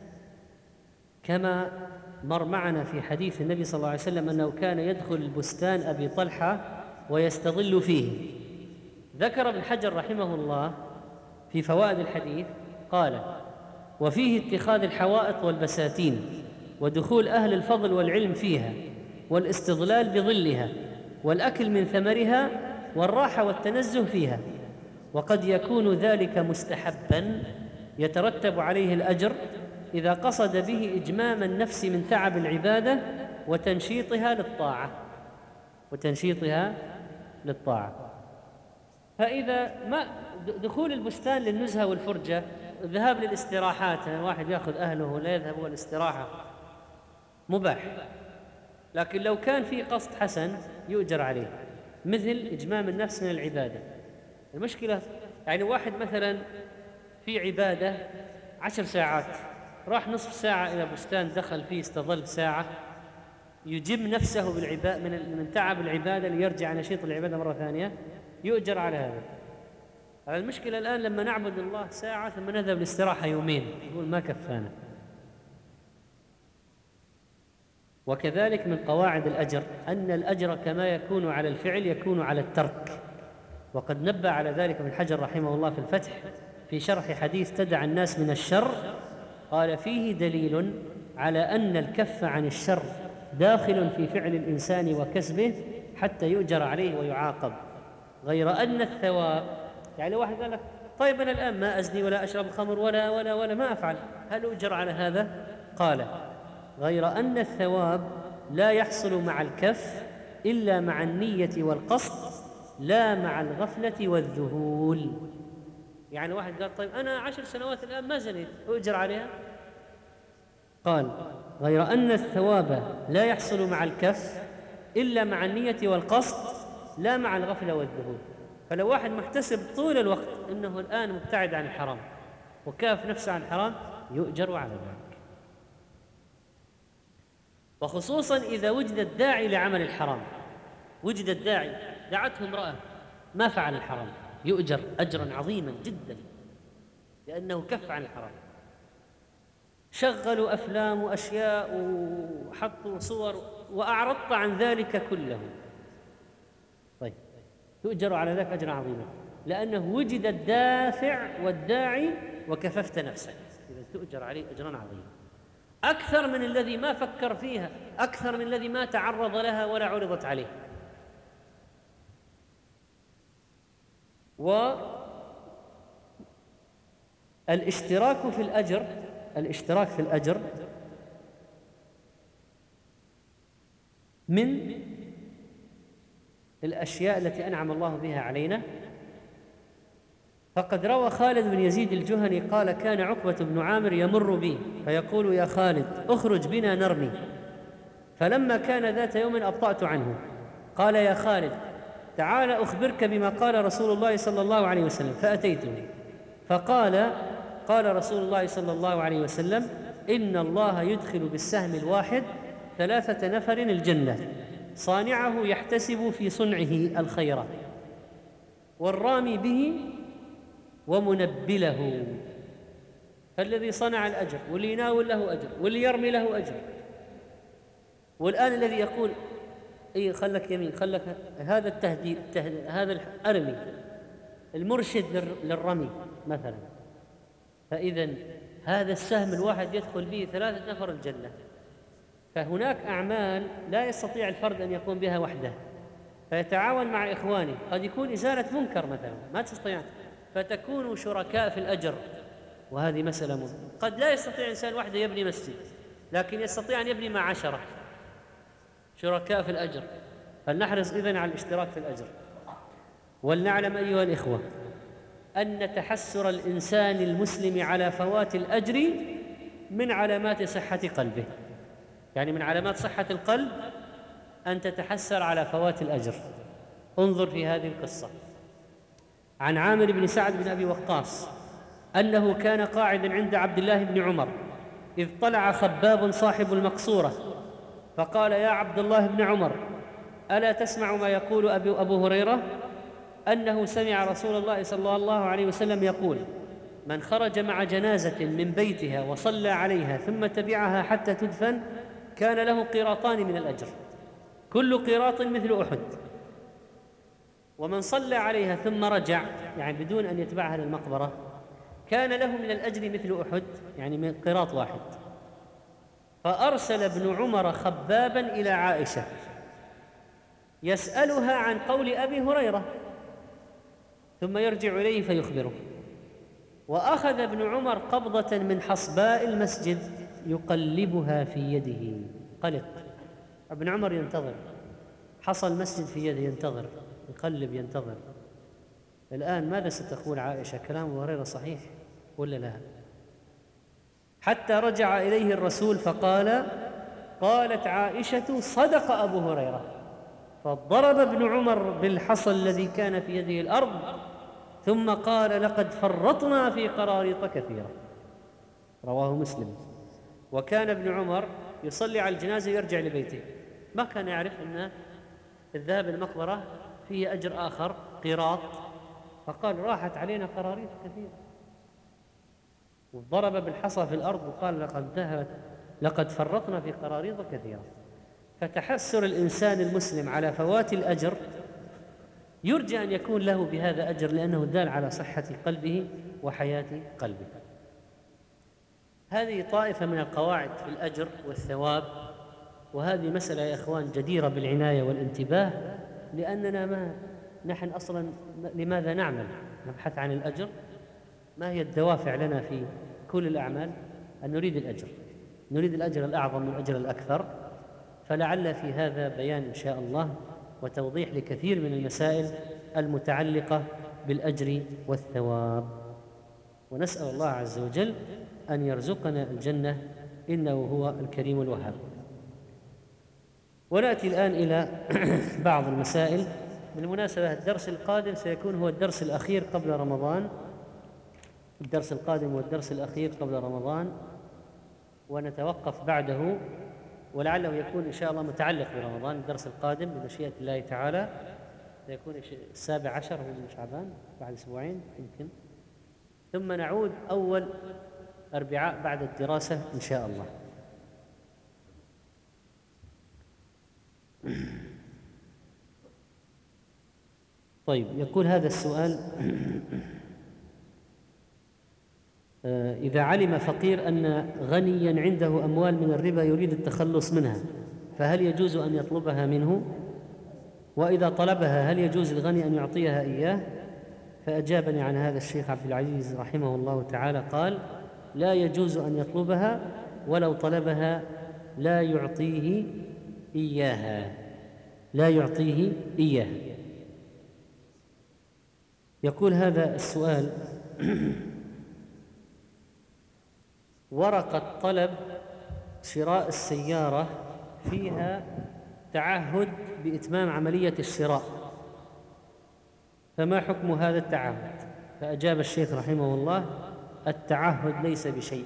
كما مر معنا في حديث النبي صلى الله عليه وسلم أنه كان يدخل بستان أبي طلحة ويستظل فيه. ذكر ابن حجر رحمه الله في فوائد الحديث قال: وفيه اتخاذ الحوائط والبساتين ودخول أهل الفضل والعلم فيها والاستظلال بظلها والأكل من ثمرها والراحة والتنزه فيها، وقد يكون ذلك مستحباً يترتب عليه الأجر إذا قصد به إجمام النفس من تعب العبادة وتنشيطها للطاعة. فإذا ما دخول البستان للنزهة والفرجة، الذهاب للاستراحات، يعني الواحد يأخذ أهله ولا يذهب والاستراحة مباح، لكن لو كان في قصد حسن يؤجر عليه، مثل إجمام النفس من العبادة. المشكلة يعني واحد مثلا في عبادة 10 ساعات، راح نصف ساعة إلى بستان دخل فيه استظل ساعة، يجم نفسه بالعبادة من تعب العبادة ليرجع نشيط العبادة مرة ثانية، يؤجر على هذا. المشكلة الآن لما نعبد الله ساعة ثم نذهب للاستراحة يومين، يقول ما كفانا. وكذلك من قواعد الأجر أن الأجر كما يكون على الفعل يكون على الترك، وقد نبه على ذلك ابن حجر رحمه الله في الفتح في شرح حديث تدع الناس من الشر، قال فيه دليل على أن الكف عن الشر داخل في فعل الإنسان وكسبه حتى يؤجر عليه ويعاقب، غير أن الثواب، يعني لو واحد قال لك طيب أنا الآن ما أزني ولا أشرب الخمر ولا ما أفعل، هل أؤجر على هذا؟ قال غير أن الثواب لا يحصل مع الكف إلا مع النية والقصد لا مع الغفلة والذهول. يعني واحد قال طيب أنا 10 سنوات الآن ما زنيت، أؤجر عليها؟ قال غير أن الثواب لا يحصل مع الكف إلا مع النية والقصد لا مع الغفلة والذهول. فلو واحد محتسب طول الوقت أنه الآن مبتعد عن الحرام وكاف نفسه عن الحرام يؤجر على ذلك، وخصوصا إذا وجد الداعي لعمل الحرام. وجد الداعي، دعته امرأة ما فعل الحرام، يؤجر أجرا عظيما جدا لأنه كف عن الحرام. شغلوا أفلام وأشياء وحطوا صور وأعرضت عن ذلك كله، طيب تؤجر على ذلك أجرا عظيما لأنه وجد الدافع والداعي وكففت نفسك، إذا تؤجر عليه أجرا عظيما أكثر من الذي ما فكر فيها، أكثر من الذي ما تعرض لها ولا عرضت عليه. والاشتراك في الأجر، الاشتراك في الأجر من الأشياء التي أنعم الله بها علينا. فقد روى خالد بن يزيد الجهني قال كان عقبة بن عامر يمر بي فيقول يا خالد اخرج بنا نرمي، فلما كان ذات يوم أبطأت عنه قال يا خالد تعال أخبرك بما قال رسول الله صلى الله عليه وسلم، فأتيته فقال قال رسول الله صلى الله عليه وسلم إن الله يدخل بالسهم الواحد 3 نفر الجنة، صانعه يحتسب في صنعه الخير، والرامي به، ومنبله. فالذي صنع الأجر واللي يناول له أجر واللي يرمي له أجر. والآن الذي يقول إيه خلك يمين خلك هذا التهديد هذا أرمي، المرشد للرمي مثلا، فإذا هذا السهم الواحد يدخل به 3 نفر الجنة. فهناك أعمال لا يستطيع الفرد أن يقوم بها وحده فيتعاون مع إخوانه، قد يكون إزالة منكر مثلا ما تستطيع، فتكونوا شركاء في الأجر، وهذه مسألة مهمة. قد لا يستطيع إنسان وحده يبني مسجد لكن يستطيع أن يبني مع 10 شركاء في الأجر، فلنحرص إذن على الاشتراك في الأجر. ولنعلم أيها الإخوة أن تحسر الإنسان المسلم على فوات الأجر من علامات صحة قلبه، يعني من علامات صحة القلب أن تتحسر على فوات الأجر. انظر في هذه القصة عن عامر بن سعد بن أبي وقاص أنه كان قاعدا عند عبد الله بن عمر إذ طلع خباب صاحب المقصورة فقال يا عبد الله بن عمر ألا تسمع ما يقول أبو هريرة أنه سمع رسول الله صلى الله عليه وسلم يقول من خرج مع جنازة من بيتها وصلى عليها ثم تبعها حتى تدفن كان له قيراطان من الأجر، كل قيراط مثل أحد، ومن صلى عليها ثم رجع يعني بدون أن يتبعها للمقبرة كان له من الأجر مثل أحد، يعني من قيراط واحد. فأرسل ابن عمر خبابا إلى عائشة يسألها عن قول أبي هريرة ثم يرجع إليه فيخبره. وأخذ ابن عمر قبضة من حصباء المسجد يقلبها في يده، قلق ابن عمر ينتظر، حصى المسجد في يده ينتظر، يقلب ينتظر، الآن ماذا ستقول عائشة؟ كلام أبو هريرة صحيح ولا لا؟ حتى رجع إليه الرسول فقال: قالت عائشة: صدق أبو هريرة. فضرب ابن عمر بالحصى الذي كان في يده الأرض، ثم قال: لقد فرطنا في قراريط كثيرة. رواه مسلم. وكان ابن عمر يصلي على الجنازة ويرجع لبيته، ما كان يعرف أن الذهاب المقبرة فيه أجر آخر، قيراط، فقال: راحت علينا قراريط كثيرة. وضرب بالحصى في الأرض وقال: لقد فرطنا في قراريط كثيرة. فتحسر الإنسان المسلم على فوات الأجر يرجى أن يكون له بهذا أجر، لأنه دال على صحة قلبه وحياة قلبه. هذه طائفة من القواعد في الأجر والثواب، وهذه مسألة يا إخوان جديرة بالعناية والانتباه، لأننا نحن أصلا لماذا نعمل؟ نبحث عن الأجر. ما هي الدوافع لنا في كل الأعمال؟ أن نريد الأجر، نريد الأجر الأعظم والأجر الأكثر. فلعل في هذا بيان إن شاء الله وتوضيح لكثير من المسائل المتعلقة بالأجر والثواب. ونسأل الله عز وجل أن يرزقنا الجنة، إنه هو الكريم الوهاب. ونأتي الآن إلى بعض المسائل. بالمناسبة الدرس القادم سيكون هو الدرس الأخير قبل رمضان، الدرس القادم هو الدرس الأخير قبل رمضان، ونتوقف بعده، ولعله يكون إن شاء الله متعلق برمضان. الدرس القادم بمشيئة الله تعالى سيكون 17 من شعبان، بعد أسبوعين يمكن، ثم نعود أول أربعاء بعد الدراسة إن شاء الله. طيب، يقول هذا السؤال: إذا علم فقير أن غنيا عنده أموال من الربا يريد التخلص منها، فهل يجوز أن يطلبها منه؟ وإذا طلبها هل يجوز الغني أن يعطيها إياه؟ فأجابني عن هذا الشيخ عبد العزيز رحمه الله تعالى، قال: لا يجوز أن يطلبها، ولو طلبها لا يعطيه إياها، لا يعطيه إياها. يقول هذا السؤال: ورقة طلب شراء السيارة فيها تعهد بإتمام عملية الشراء، فما حكم هذا التعهد؟ فأجاب الشيخ رحمه الله: التعهد ليس بشيء،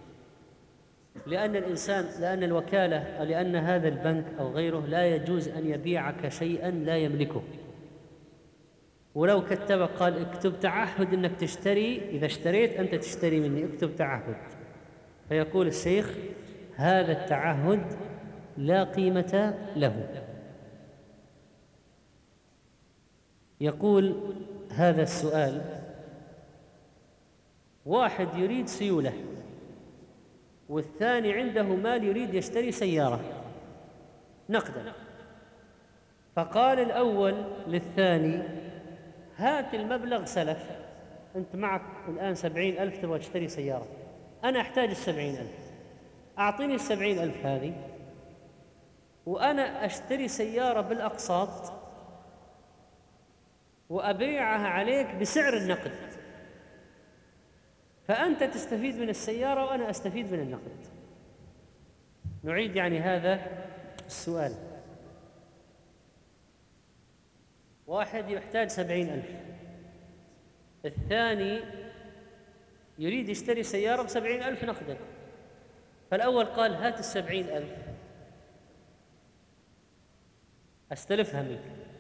لأن الوكالة، لأن هذا البنك أو غيره لا يجوز أن يبيعك شيئا لا يملكه. ولو كتبك قال: اكتب تعهد أنك تشتري، إذا اشتريت أنت تشتري مني، اكتب تعهد. فيقول الشيخ: هذا التعهد لا قيمة له. يقول هذا السؤال: واحد يريد سيولة، والثاني عنده مال يريد يشتري سيارة نقدا، فقال الأول للثاني: هات المبلغ سلف، أنت معك الآن 70,000 تبغى تشتري سيارة، أنا أحتاج 70,000، أعطيني 70,000 هذه وأنا أشتري سيارة بالأقساط وأبيعها عليك بسعر النقد، فأنت تستفيد من السيارة وأنا أستفيد من النقد. نعيد يعني هذا السؤال: واحد يحتاج 70,000، الثاني يريد يشتري سيارة ب70,000 نقدا، فالأول قال: هات 70,000 أستلفها منك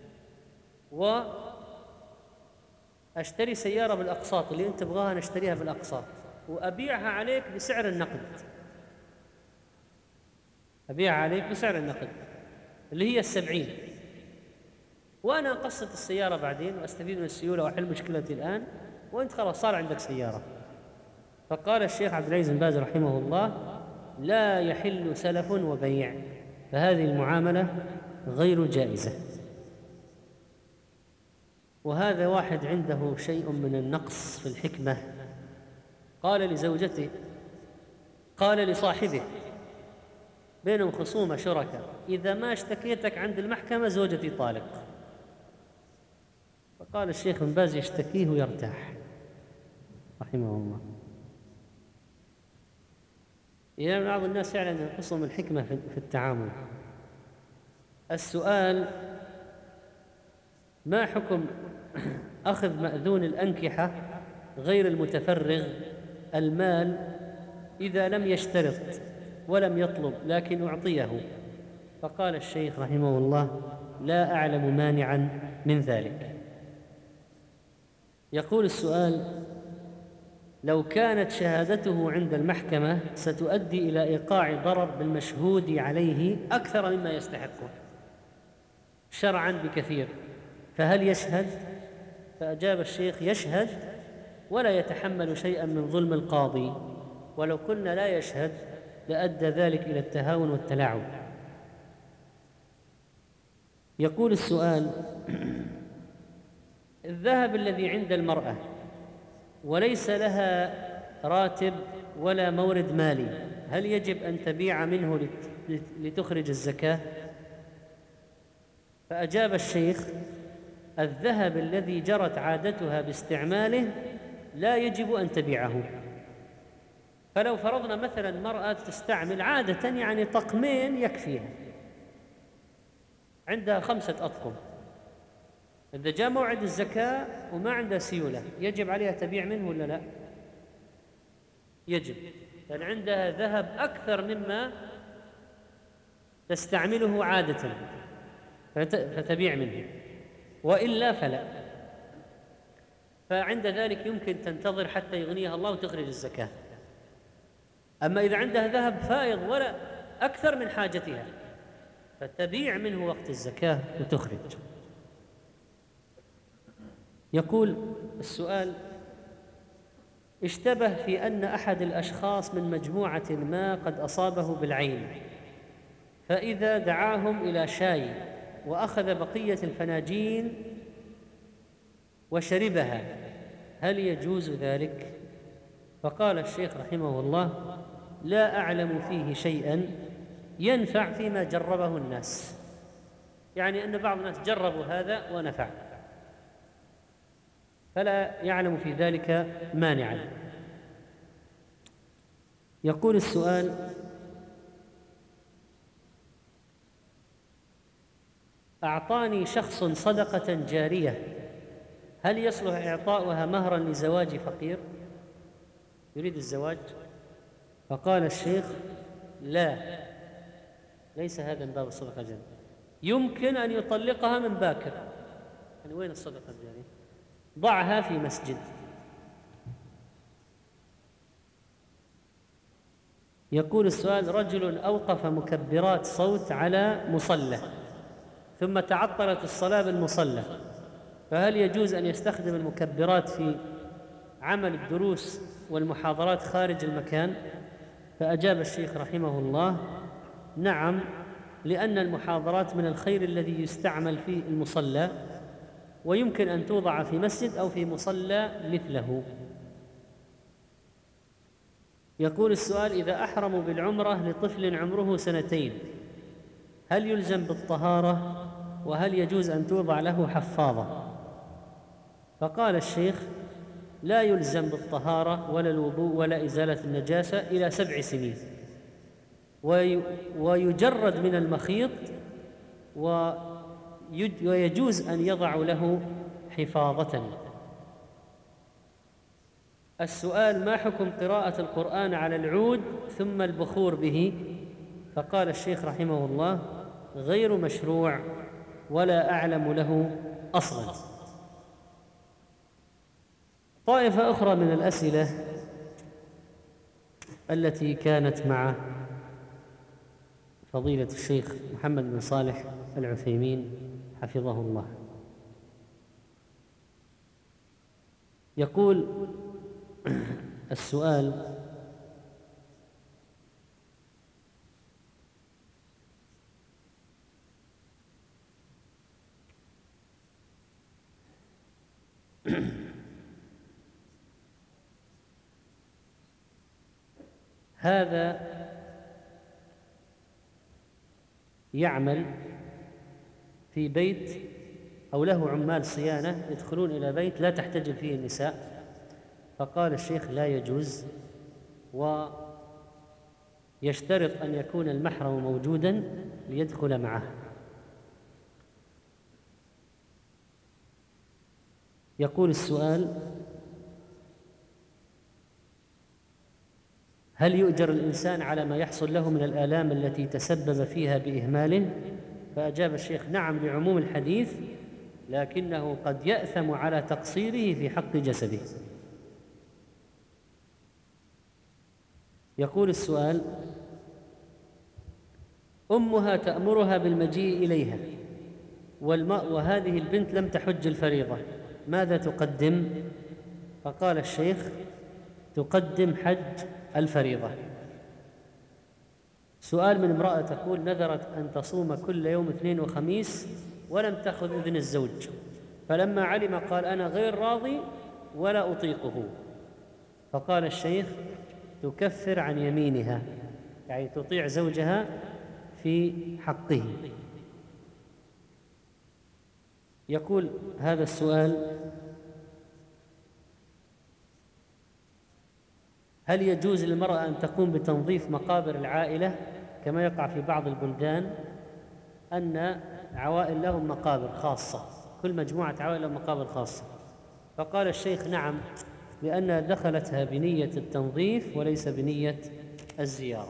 وأشتري سيارة بالأقساط اللي أنت تبغاها، نشتريها بالأقساط وأبيعها عليك بسعر النقد، أبيعها عليك بسعر النقد اللي هي 70، وأنا أقسط السيارة بعدين وأستفيد من السيولة وأحل مشكلتي الآن، وأنت خلاص صار عندك سيارة. فقال الشيخ عبد العزيز بن باز رحمه الله: لا يحل سلف وبيع، فهذه المعاملة غير جائزة. وهذا واحد عنده شيء من النقص في الحكمة، قال لزوجته، قال لصاحبه، بينهم خصومة شركاء: إذا ما اشتكيتك عند المحكمة زوجتي طالق. قال الشيخ بن باز يشتكيه ويرتاح رحمه الله. إلى بعض الناس فعلا ينقصهم الحكمة في التعامل. السؤال: ما حكم أخذ مأذون الأنكحة غير المتفرغ المال إذا لم يشترط ولم يطلب لكن أعطيه؟ فقال الشيخ رحمه الله: لا أعلم مانعا من ذلك. يقول السؤال: لو كانت شهادته عند المحكمة ستؤدي إلى إيقاع ضرر بالمشهود عليه أكثر مما يستحقه شرعا بكثير، فهل يشهد؟ فأجاب الشيخ: يشهد ولا يتحمل شيئا من ظلم القاضي، ولو كنا لا يشهد لأدى ذلك إلى التهاون والتلاعب. يقول السؤال: الذهب الذي عند المرأة وليس لها راتب ولا مورد مالي، هل يجب أن تبيع منه لتخرج الزكاة؟ فأجاب الشيخ: الذهب الذي جرت عادتها باستعماله لا يجب أن تبيعه. فلو فرضنا مثلا مرأة تستعمل عادة يعني طقمين يكفيها، عندها 5 أطقم، إذا جاء موعد الزكاة وما عندها سيولة يجب عليها تبيع منه ولا لا؟ يجب، لأن عندها ذهب أكثر مما تستعمله عادة فتبيع منه، وإلا فلا. فعند ذلك يمكن تنتظر حتى يغنيها الله وتخرج الزكاة. أما إذا عندها ذهب فائض ولا أكثر من حاجتها فتبيع منه وقت الزكاة وتخرج. يقول السؤال: اشتبه في أن أحد الأشخاص من مجموعة ما قد أصابه بالعين، فإذا دعاهم إلى شاي وأخذ بقية الفناجين وشربها، هل يجوز ذلك؟ فقال الشيخ رحمه الله: لا أعلم فيه شيئا ينفع فيما جربه الناس، يعني أن بعض الناس جربوا هذا ونفع، فلا يعلم في ذلك مانعا. يقول السؤال: أعطاني شخص صدقة جارية، هل يصلح إعطاؤها مهرا لزواج فقير يريد الزواج؟ فقال الشيخ: لا، ليس هذا من باب الصدقة الجارية، يمكن أن يطلقها من باكر. يعني وين الصدقة الجارية؟ ضعها في مسجد. يقول السؤال: رجل أوقف مكبرات صوت على مصلى ثم تعطلت الصلاة بالمصلى، فهل يجوز أن يستخدم المكبرات في عمل الدروس والمحاضرات خارج المكان؟ فأجاب الشيخ رحمه الله: نعم، لأن المحاضرات من الخير الذي يستعمل في المصلى، ويمكن أن توضع في مسجد أو في مصلى مثله. يقول السؤال: إذا أحرموا بالعمرة لطفل عمره 2 هل يلزم بالطهارة؟ وهل يجوز أن توضع له حفاظة؟ فقال الشيخ: لا يلزم بالطهارة ولا الوضوء ولا إزالة النجاسة إلى 7 سنين، ويجرد من المخيط، ويجوز أن يضع له حفاظة. السؤال: ما حكم قراءة القرآن على العود ثم البخور به؟ فقال الشيخ رحمه الله: غير مشروع ولا أعلم له أصلا. طائفة أخرى من الأسئلة التي كانت مع فضيلة الشيخ محمد بن صالح العثيمين حفظه الله. يقول السؤال: هذا يعمل في بيت أو له عمال صيانة يدخلون إلى بيت لا تحتجب فيه النساء، فقال الشيخ لا يجوز، ويشترط أن يكون المحرم موجودا ليدخل معه. يقول السؤال: هل يؤجر الإنسان على ما يحصل له من الآلام التي تسبب فيها بإهماله؟ فأجاب الشيخ: نعم لعموم الحديث، لكنه قد يأثم على تقصيره في حق جسده. يقول السؤال: أمها تأمرها بالمجيء إليها وهذه البنت لم تحج الفريضة، ماذا تقدم؟ فقال الشيخ: تقدم حج الفريضة. سؤال من امرأة تقول: نذرت أن تصوم كل يوم اثنين وخميس ولم تأخذ إذن الزوج، فلما علم قال: أنا غير راضي ولا أطيقه. فقال الشيخ: تكفر عن يمينها، يعني تطيع زوجها في حقه. يقول هذا السؤال: هل يجوز للمرأة أن تقوم بتنظيف مقابر العائلة كما يقع في بعض البلدان، أن عوائل لهم مقابر خاصة، كل مجموعة عوائل لهم مقابر خاصة؟ فقال الشيخ: نعم، لأنها دخلتها بنية التنظيف وليس بنية الزيارة.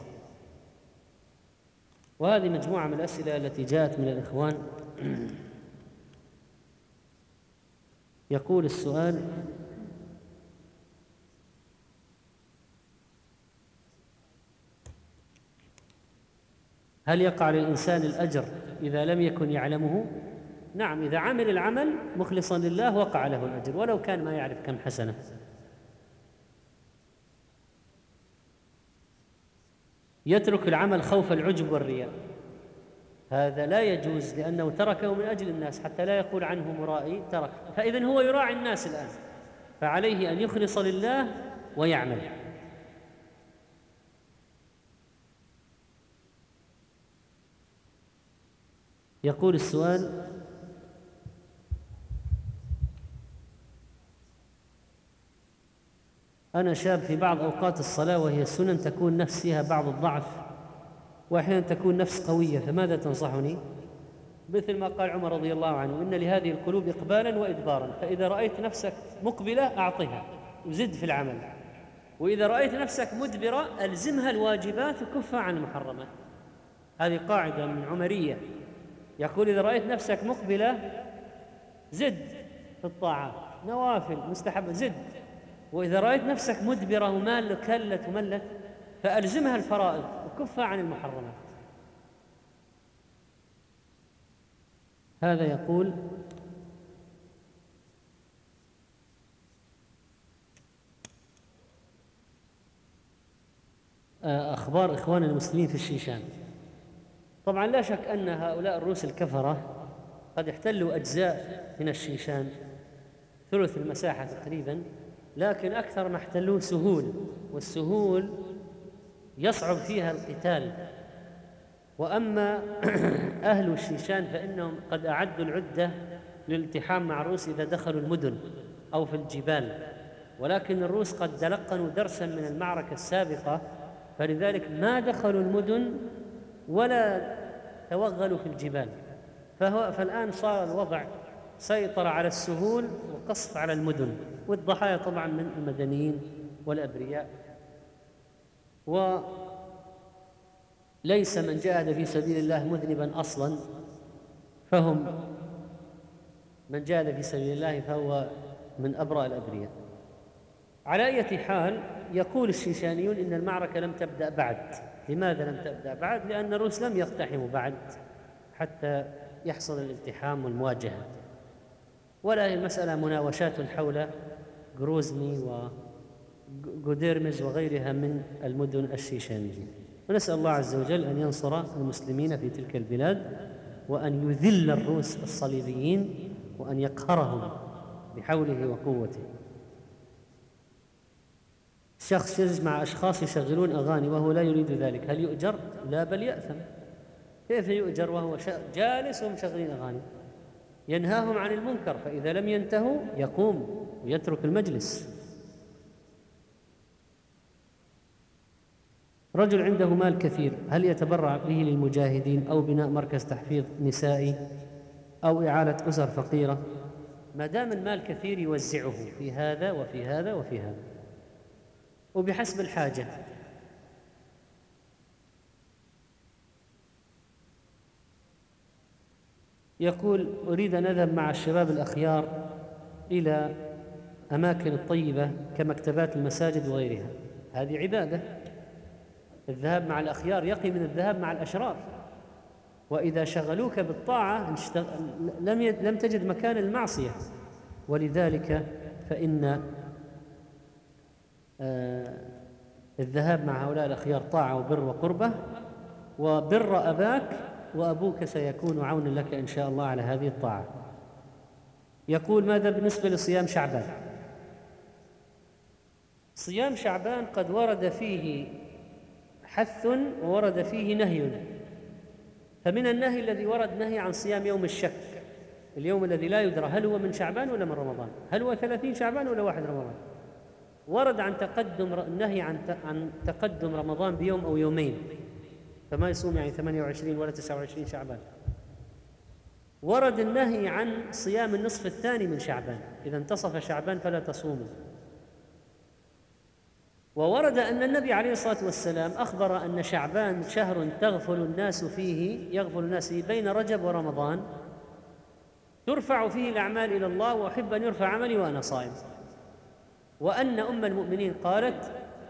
وهذه مجموعة من الأسئلة التي جاءت من الإخوان. يقول السؤال: هل يقع للإنسان الأجر إذا لم يكن يعلمه؟ نعم، إذا عمل العمل مخلصا لله وقع له الأجر ولو كان ما يعرف كم حسنة. يترك العمل خوف العجب والرياء، هذا لا يجوز، لأنه تركه من أجل الناس حتى لا يقول عنه مرائي ترك، فإذن هو يراعي الناس الآن، فعليه أن يخلص لله ويعمل. يقول السؤال: أنا شاب في بعض أوقات الصلاة وهي السنن تكون نفس فيها بعض الضعف، وأحيانا تكون نفس قوية، فماذا تنصحني؟ مثل ما قال عمر رضي الله عنه: إن لهذه القلوب إقبالا وإدبارا، فإذا رأيت نفسك مقبلة أعطها وزد في العمل، وإذا رأيت نفسك مدبرة ألزمها الواجبات وكفها عن المحرمات. هذه قاعدة من عمرية، يقول: إذا رأيت نفسك مقبلة زد في الطاعات، نوافل مستحبة زد، وإذا رأيت نفسك مدبرة كلت وملت فألزمها الفرائض وكفها عن المحرمات. هذا يقول: أخبار إخواننا المسلمين في الشيشان. طبعا لا شك أن هؤلاء الروس الكفرة قد احتلوا أجزاء من الشيشان، ثلث المساحة تقريبا، لكن أكثر ما احتلوه سهول، والسهول يصعب فيها القتال. وأما أهل الشيشان فإنهم قد أعدوا العدة للالتحام مع الروس إذا دخلوا المدن أو في الجبال، ولكن الروس قد تلقنوا درسا من المعركة السابقة، فلذلك ما دخلوا المدن ولا توغلوا في الجبال. فالآن صار الوضع سيطر على السهول وقصف على المدن، والضحايا طبعا من المدنيين والأبرياء. وليس من جاهد في سبيل الله مذنبا أصلا، فهم من جاهد في سبيل الله فهو من أبرأ الأبرياء. على أي حال، يقول الشيشانيون إن المعركة لم تبدأ بعد. لماذا لم تبدأ بعد؟ لأن الروس لم يقتحموا بعد حتى يحصل الالتحام والمواجهة، ولا هي المسألة مناوشات حول غروزني وغوديرمز وغيرها من المدن الشيشانية. ونسأل الله عز وجل أن ينصر المسلمين في تلك البلاد، وأن يذل الروس الصليبيين، وأن يقهرهم بحوله وقوته. شخص يجمع أشخاص يشغلون أغاني وهو لا يريد ذلك، هل يؤجر؟ لا، بل يأثم. كيف يؤجر وهو جالس ومشغلين أغاني؟ ينهاهم عن المنكر، فإذا لم ينتهوا يقوم ويترك المجلس. رجل عنده مال كثير، هل يتبرع به للمجاهدين أو بناء مركز تحفيظ نسائي أو إعالة أسر فقيرة؟ ما دام المال كثير يوزعه في هذا وفي هذا وفي هذا وبحسب الحاجة. يقول: أريد أن أذهب مع الشباب الأخيار إلى أماكن الطيبة كمكتبات المساجد وغيرها. هذه عبادة. الذهاب مع الأخيار يقي من الذهاب مع الأشرار، وإذا شغلوك بالطاعة لم تجد مكان المعصية. ولذلك فإن الذهاب مع هؤلاء الأخيار طاعة وبر وقربة، وبر أباك وأبوك سيكون عونا لك إن شاء الله على هذه الطاعة. يقول: ماذا بالنسبة لصيام شعبان؟ صيام شعبان قد ورد فيه حث وورد فيه نهي. فمن النهي الذي ورد نهي عن صيام يوم الشك، اليوم الذي لا يدرى هل هو من شعبان ولا من رمضان، هل هو 30 شعبان ولا 1 رمضان. ورد عن النهي عن تقدم رمضان بيوم أو يومين، فما يصوم يعني 28 ولا 29 شعبان. ورد النهي عن صيام النصف الثاني من شعبان، إذا انتصف شعبان فلا تصوموا. وورد أن النبي عليه الصلاة والسلام أخبر أن شعبان شهر يغفل الناس فيه بين رجب ورمضان، ترفع فيه الأعمال إلى الله، وأحب أن يرفع عملي وأنا صائم. وأن أم المؤمنين قالت: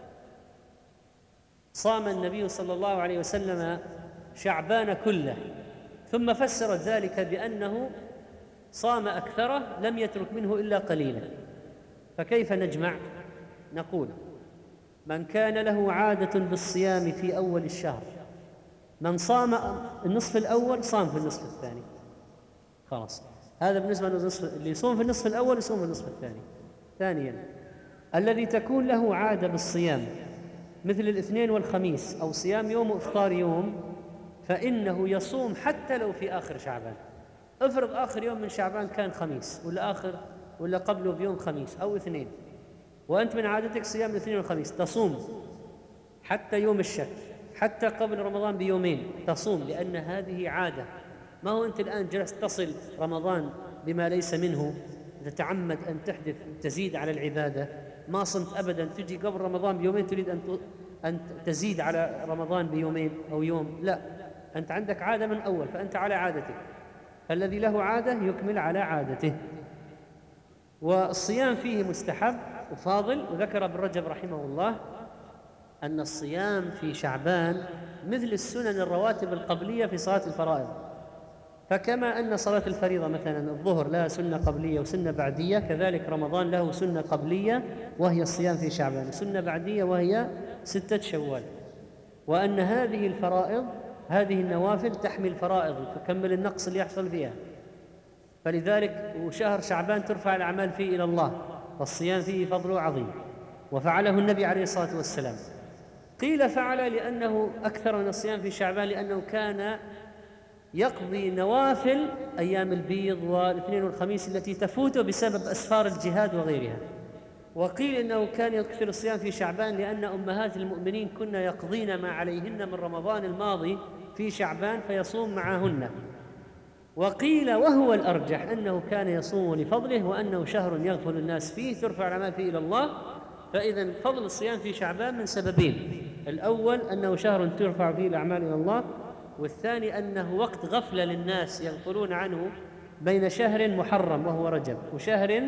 صام النبي صلى الله عليه وسلم شعبان كله، ثم فسرت ذلك بأنه صام أكثره لم يترك منه إلا قليلا. فكيف نجمع؟ نقول: من كان له عادة بالصيام في أول الشهر، من صام النصف الأول صام في النصف الثاني، خلاص. هذا بالنسبة اللي يصوم في النصف الأول يصوم في النصف الثاني. ثانيا، الذي تكون له عادة بالصيام مثل الاثنين والخميس أو صيام يوم وإفطار يوم، فإنه يصوم حتى لو في آخر شعبان. افرض آخر يوم من شعبان كان خميس، ولا قبله بيوم خميس أو اثنين، وأنت من عادتك صيام الاثنين والخميس، تصوم حتى يوم الشك، حتى قبل رمضان بيومين تصوم، لأن هذه عادة. ما هو أنت الآن جلست تصل رمضان بما ليس منه، تتعمد أن تحدث تزيد على العبادة. ما صمت أبدا، تجي قبل رمضان بيومين تريد أن تزيد على رمضان بيومين أو يوم، لا، أنت عندك عادة من أول، فأنت على عادتك. فالذي له عادة يكمل على عادته. والصيام فيه مستحب وفاضل. وذكر ابن رجب رحمه الله أن الصيام في شعبان مثل السنن الرواتب القبلية في صلاة الفرائض. فكما أن صلاة الفريضة مثلا الظهر لها سنة قبلية وسنة بعدية، كذلك رمضان له سنة قبلية وهي الصيام في شعبان، سنة بعدية وهي 6 شوال. وأن هذه الفرائض، هذه النوافل تحمي الفرائض وتكمل النقص اللي يحصل فيها. فلذلك وشهر شعبان ترفع الأعمال فيه إلى الله، فالصيام فيه فضل عظيم، وفعله النبي عليه الصلاة والسلام. قيل فعل لأنه أكثر من الصيام في شعبان لأنه كان يقضي نوافل أيام البيض والاثنين والخميس التي تفوته بسبب أسفار الجهاد وغيرها. وقيل إنه كان يكثر الصيام في شعبان لأن أمهات المؤمنين كن يقضين ما عليهن من رمضان الماضي في شعبان فيصوم معهن. وقيل وهو الأرجح أنه كان يصوم لفضله، وأنه شهر يغفل الناس فيه ترفع الأعمال فيه إلى الله. فإذا فضل الصيام في شعبان من سببين: الأول أنه شهر ترفع فيه الأعمال إلى الله، والثاني أنه وقت غفلة للناس يغفلون عنه بين شهر محرم وهو رجب وشهر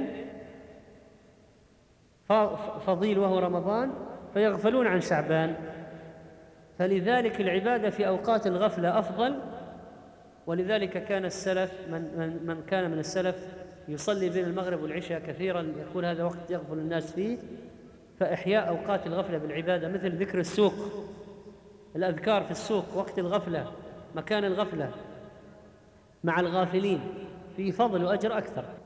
فضيل وهو رمضان، فيغفلون عن شعبان. فلذلك العبادة في أوقات الغفلة أفضل. ولذلك كان السلف من كان من السلف يصلي بين المغرب والعشاء كثيرا، يقول هذا وقت يغفل الناس فيه. فإحياء أوقات الغفلة بالعبادة مثل ذكر السوق، الأذكار في السوق وقت الغفلة، مكان الغفلة مع الغافلين، فيه فضل وأجر أكثر.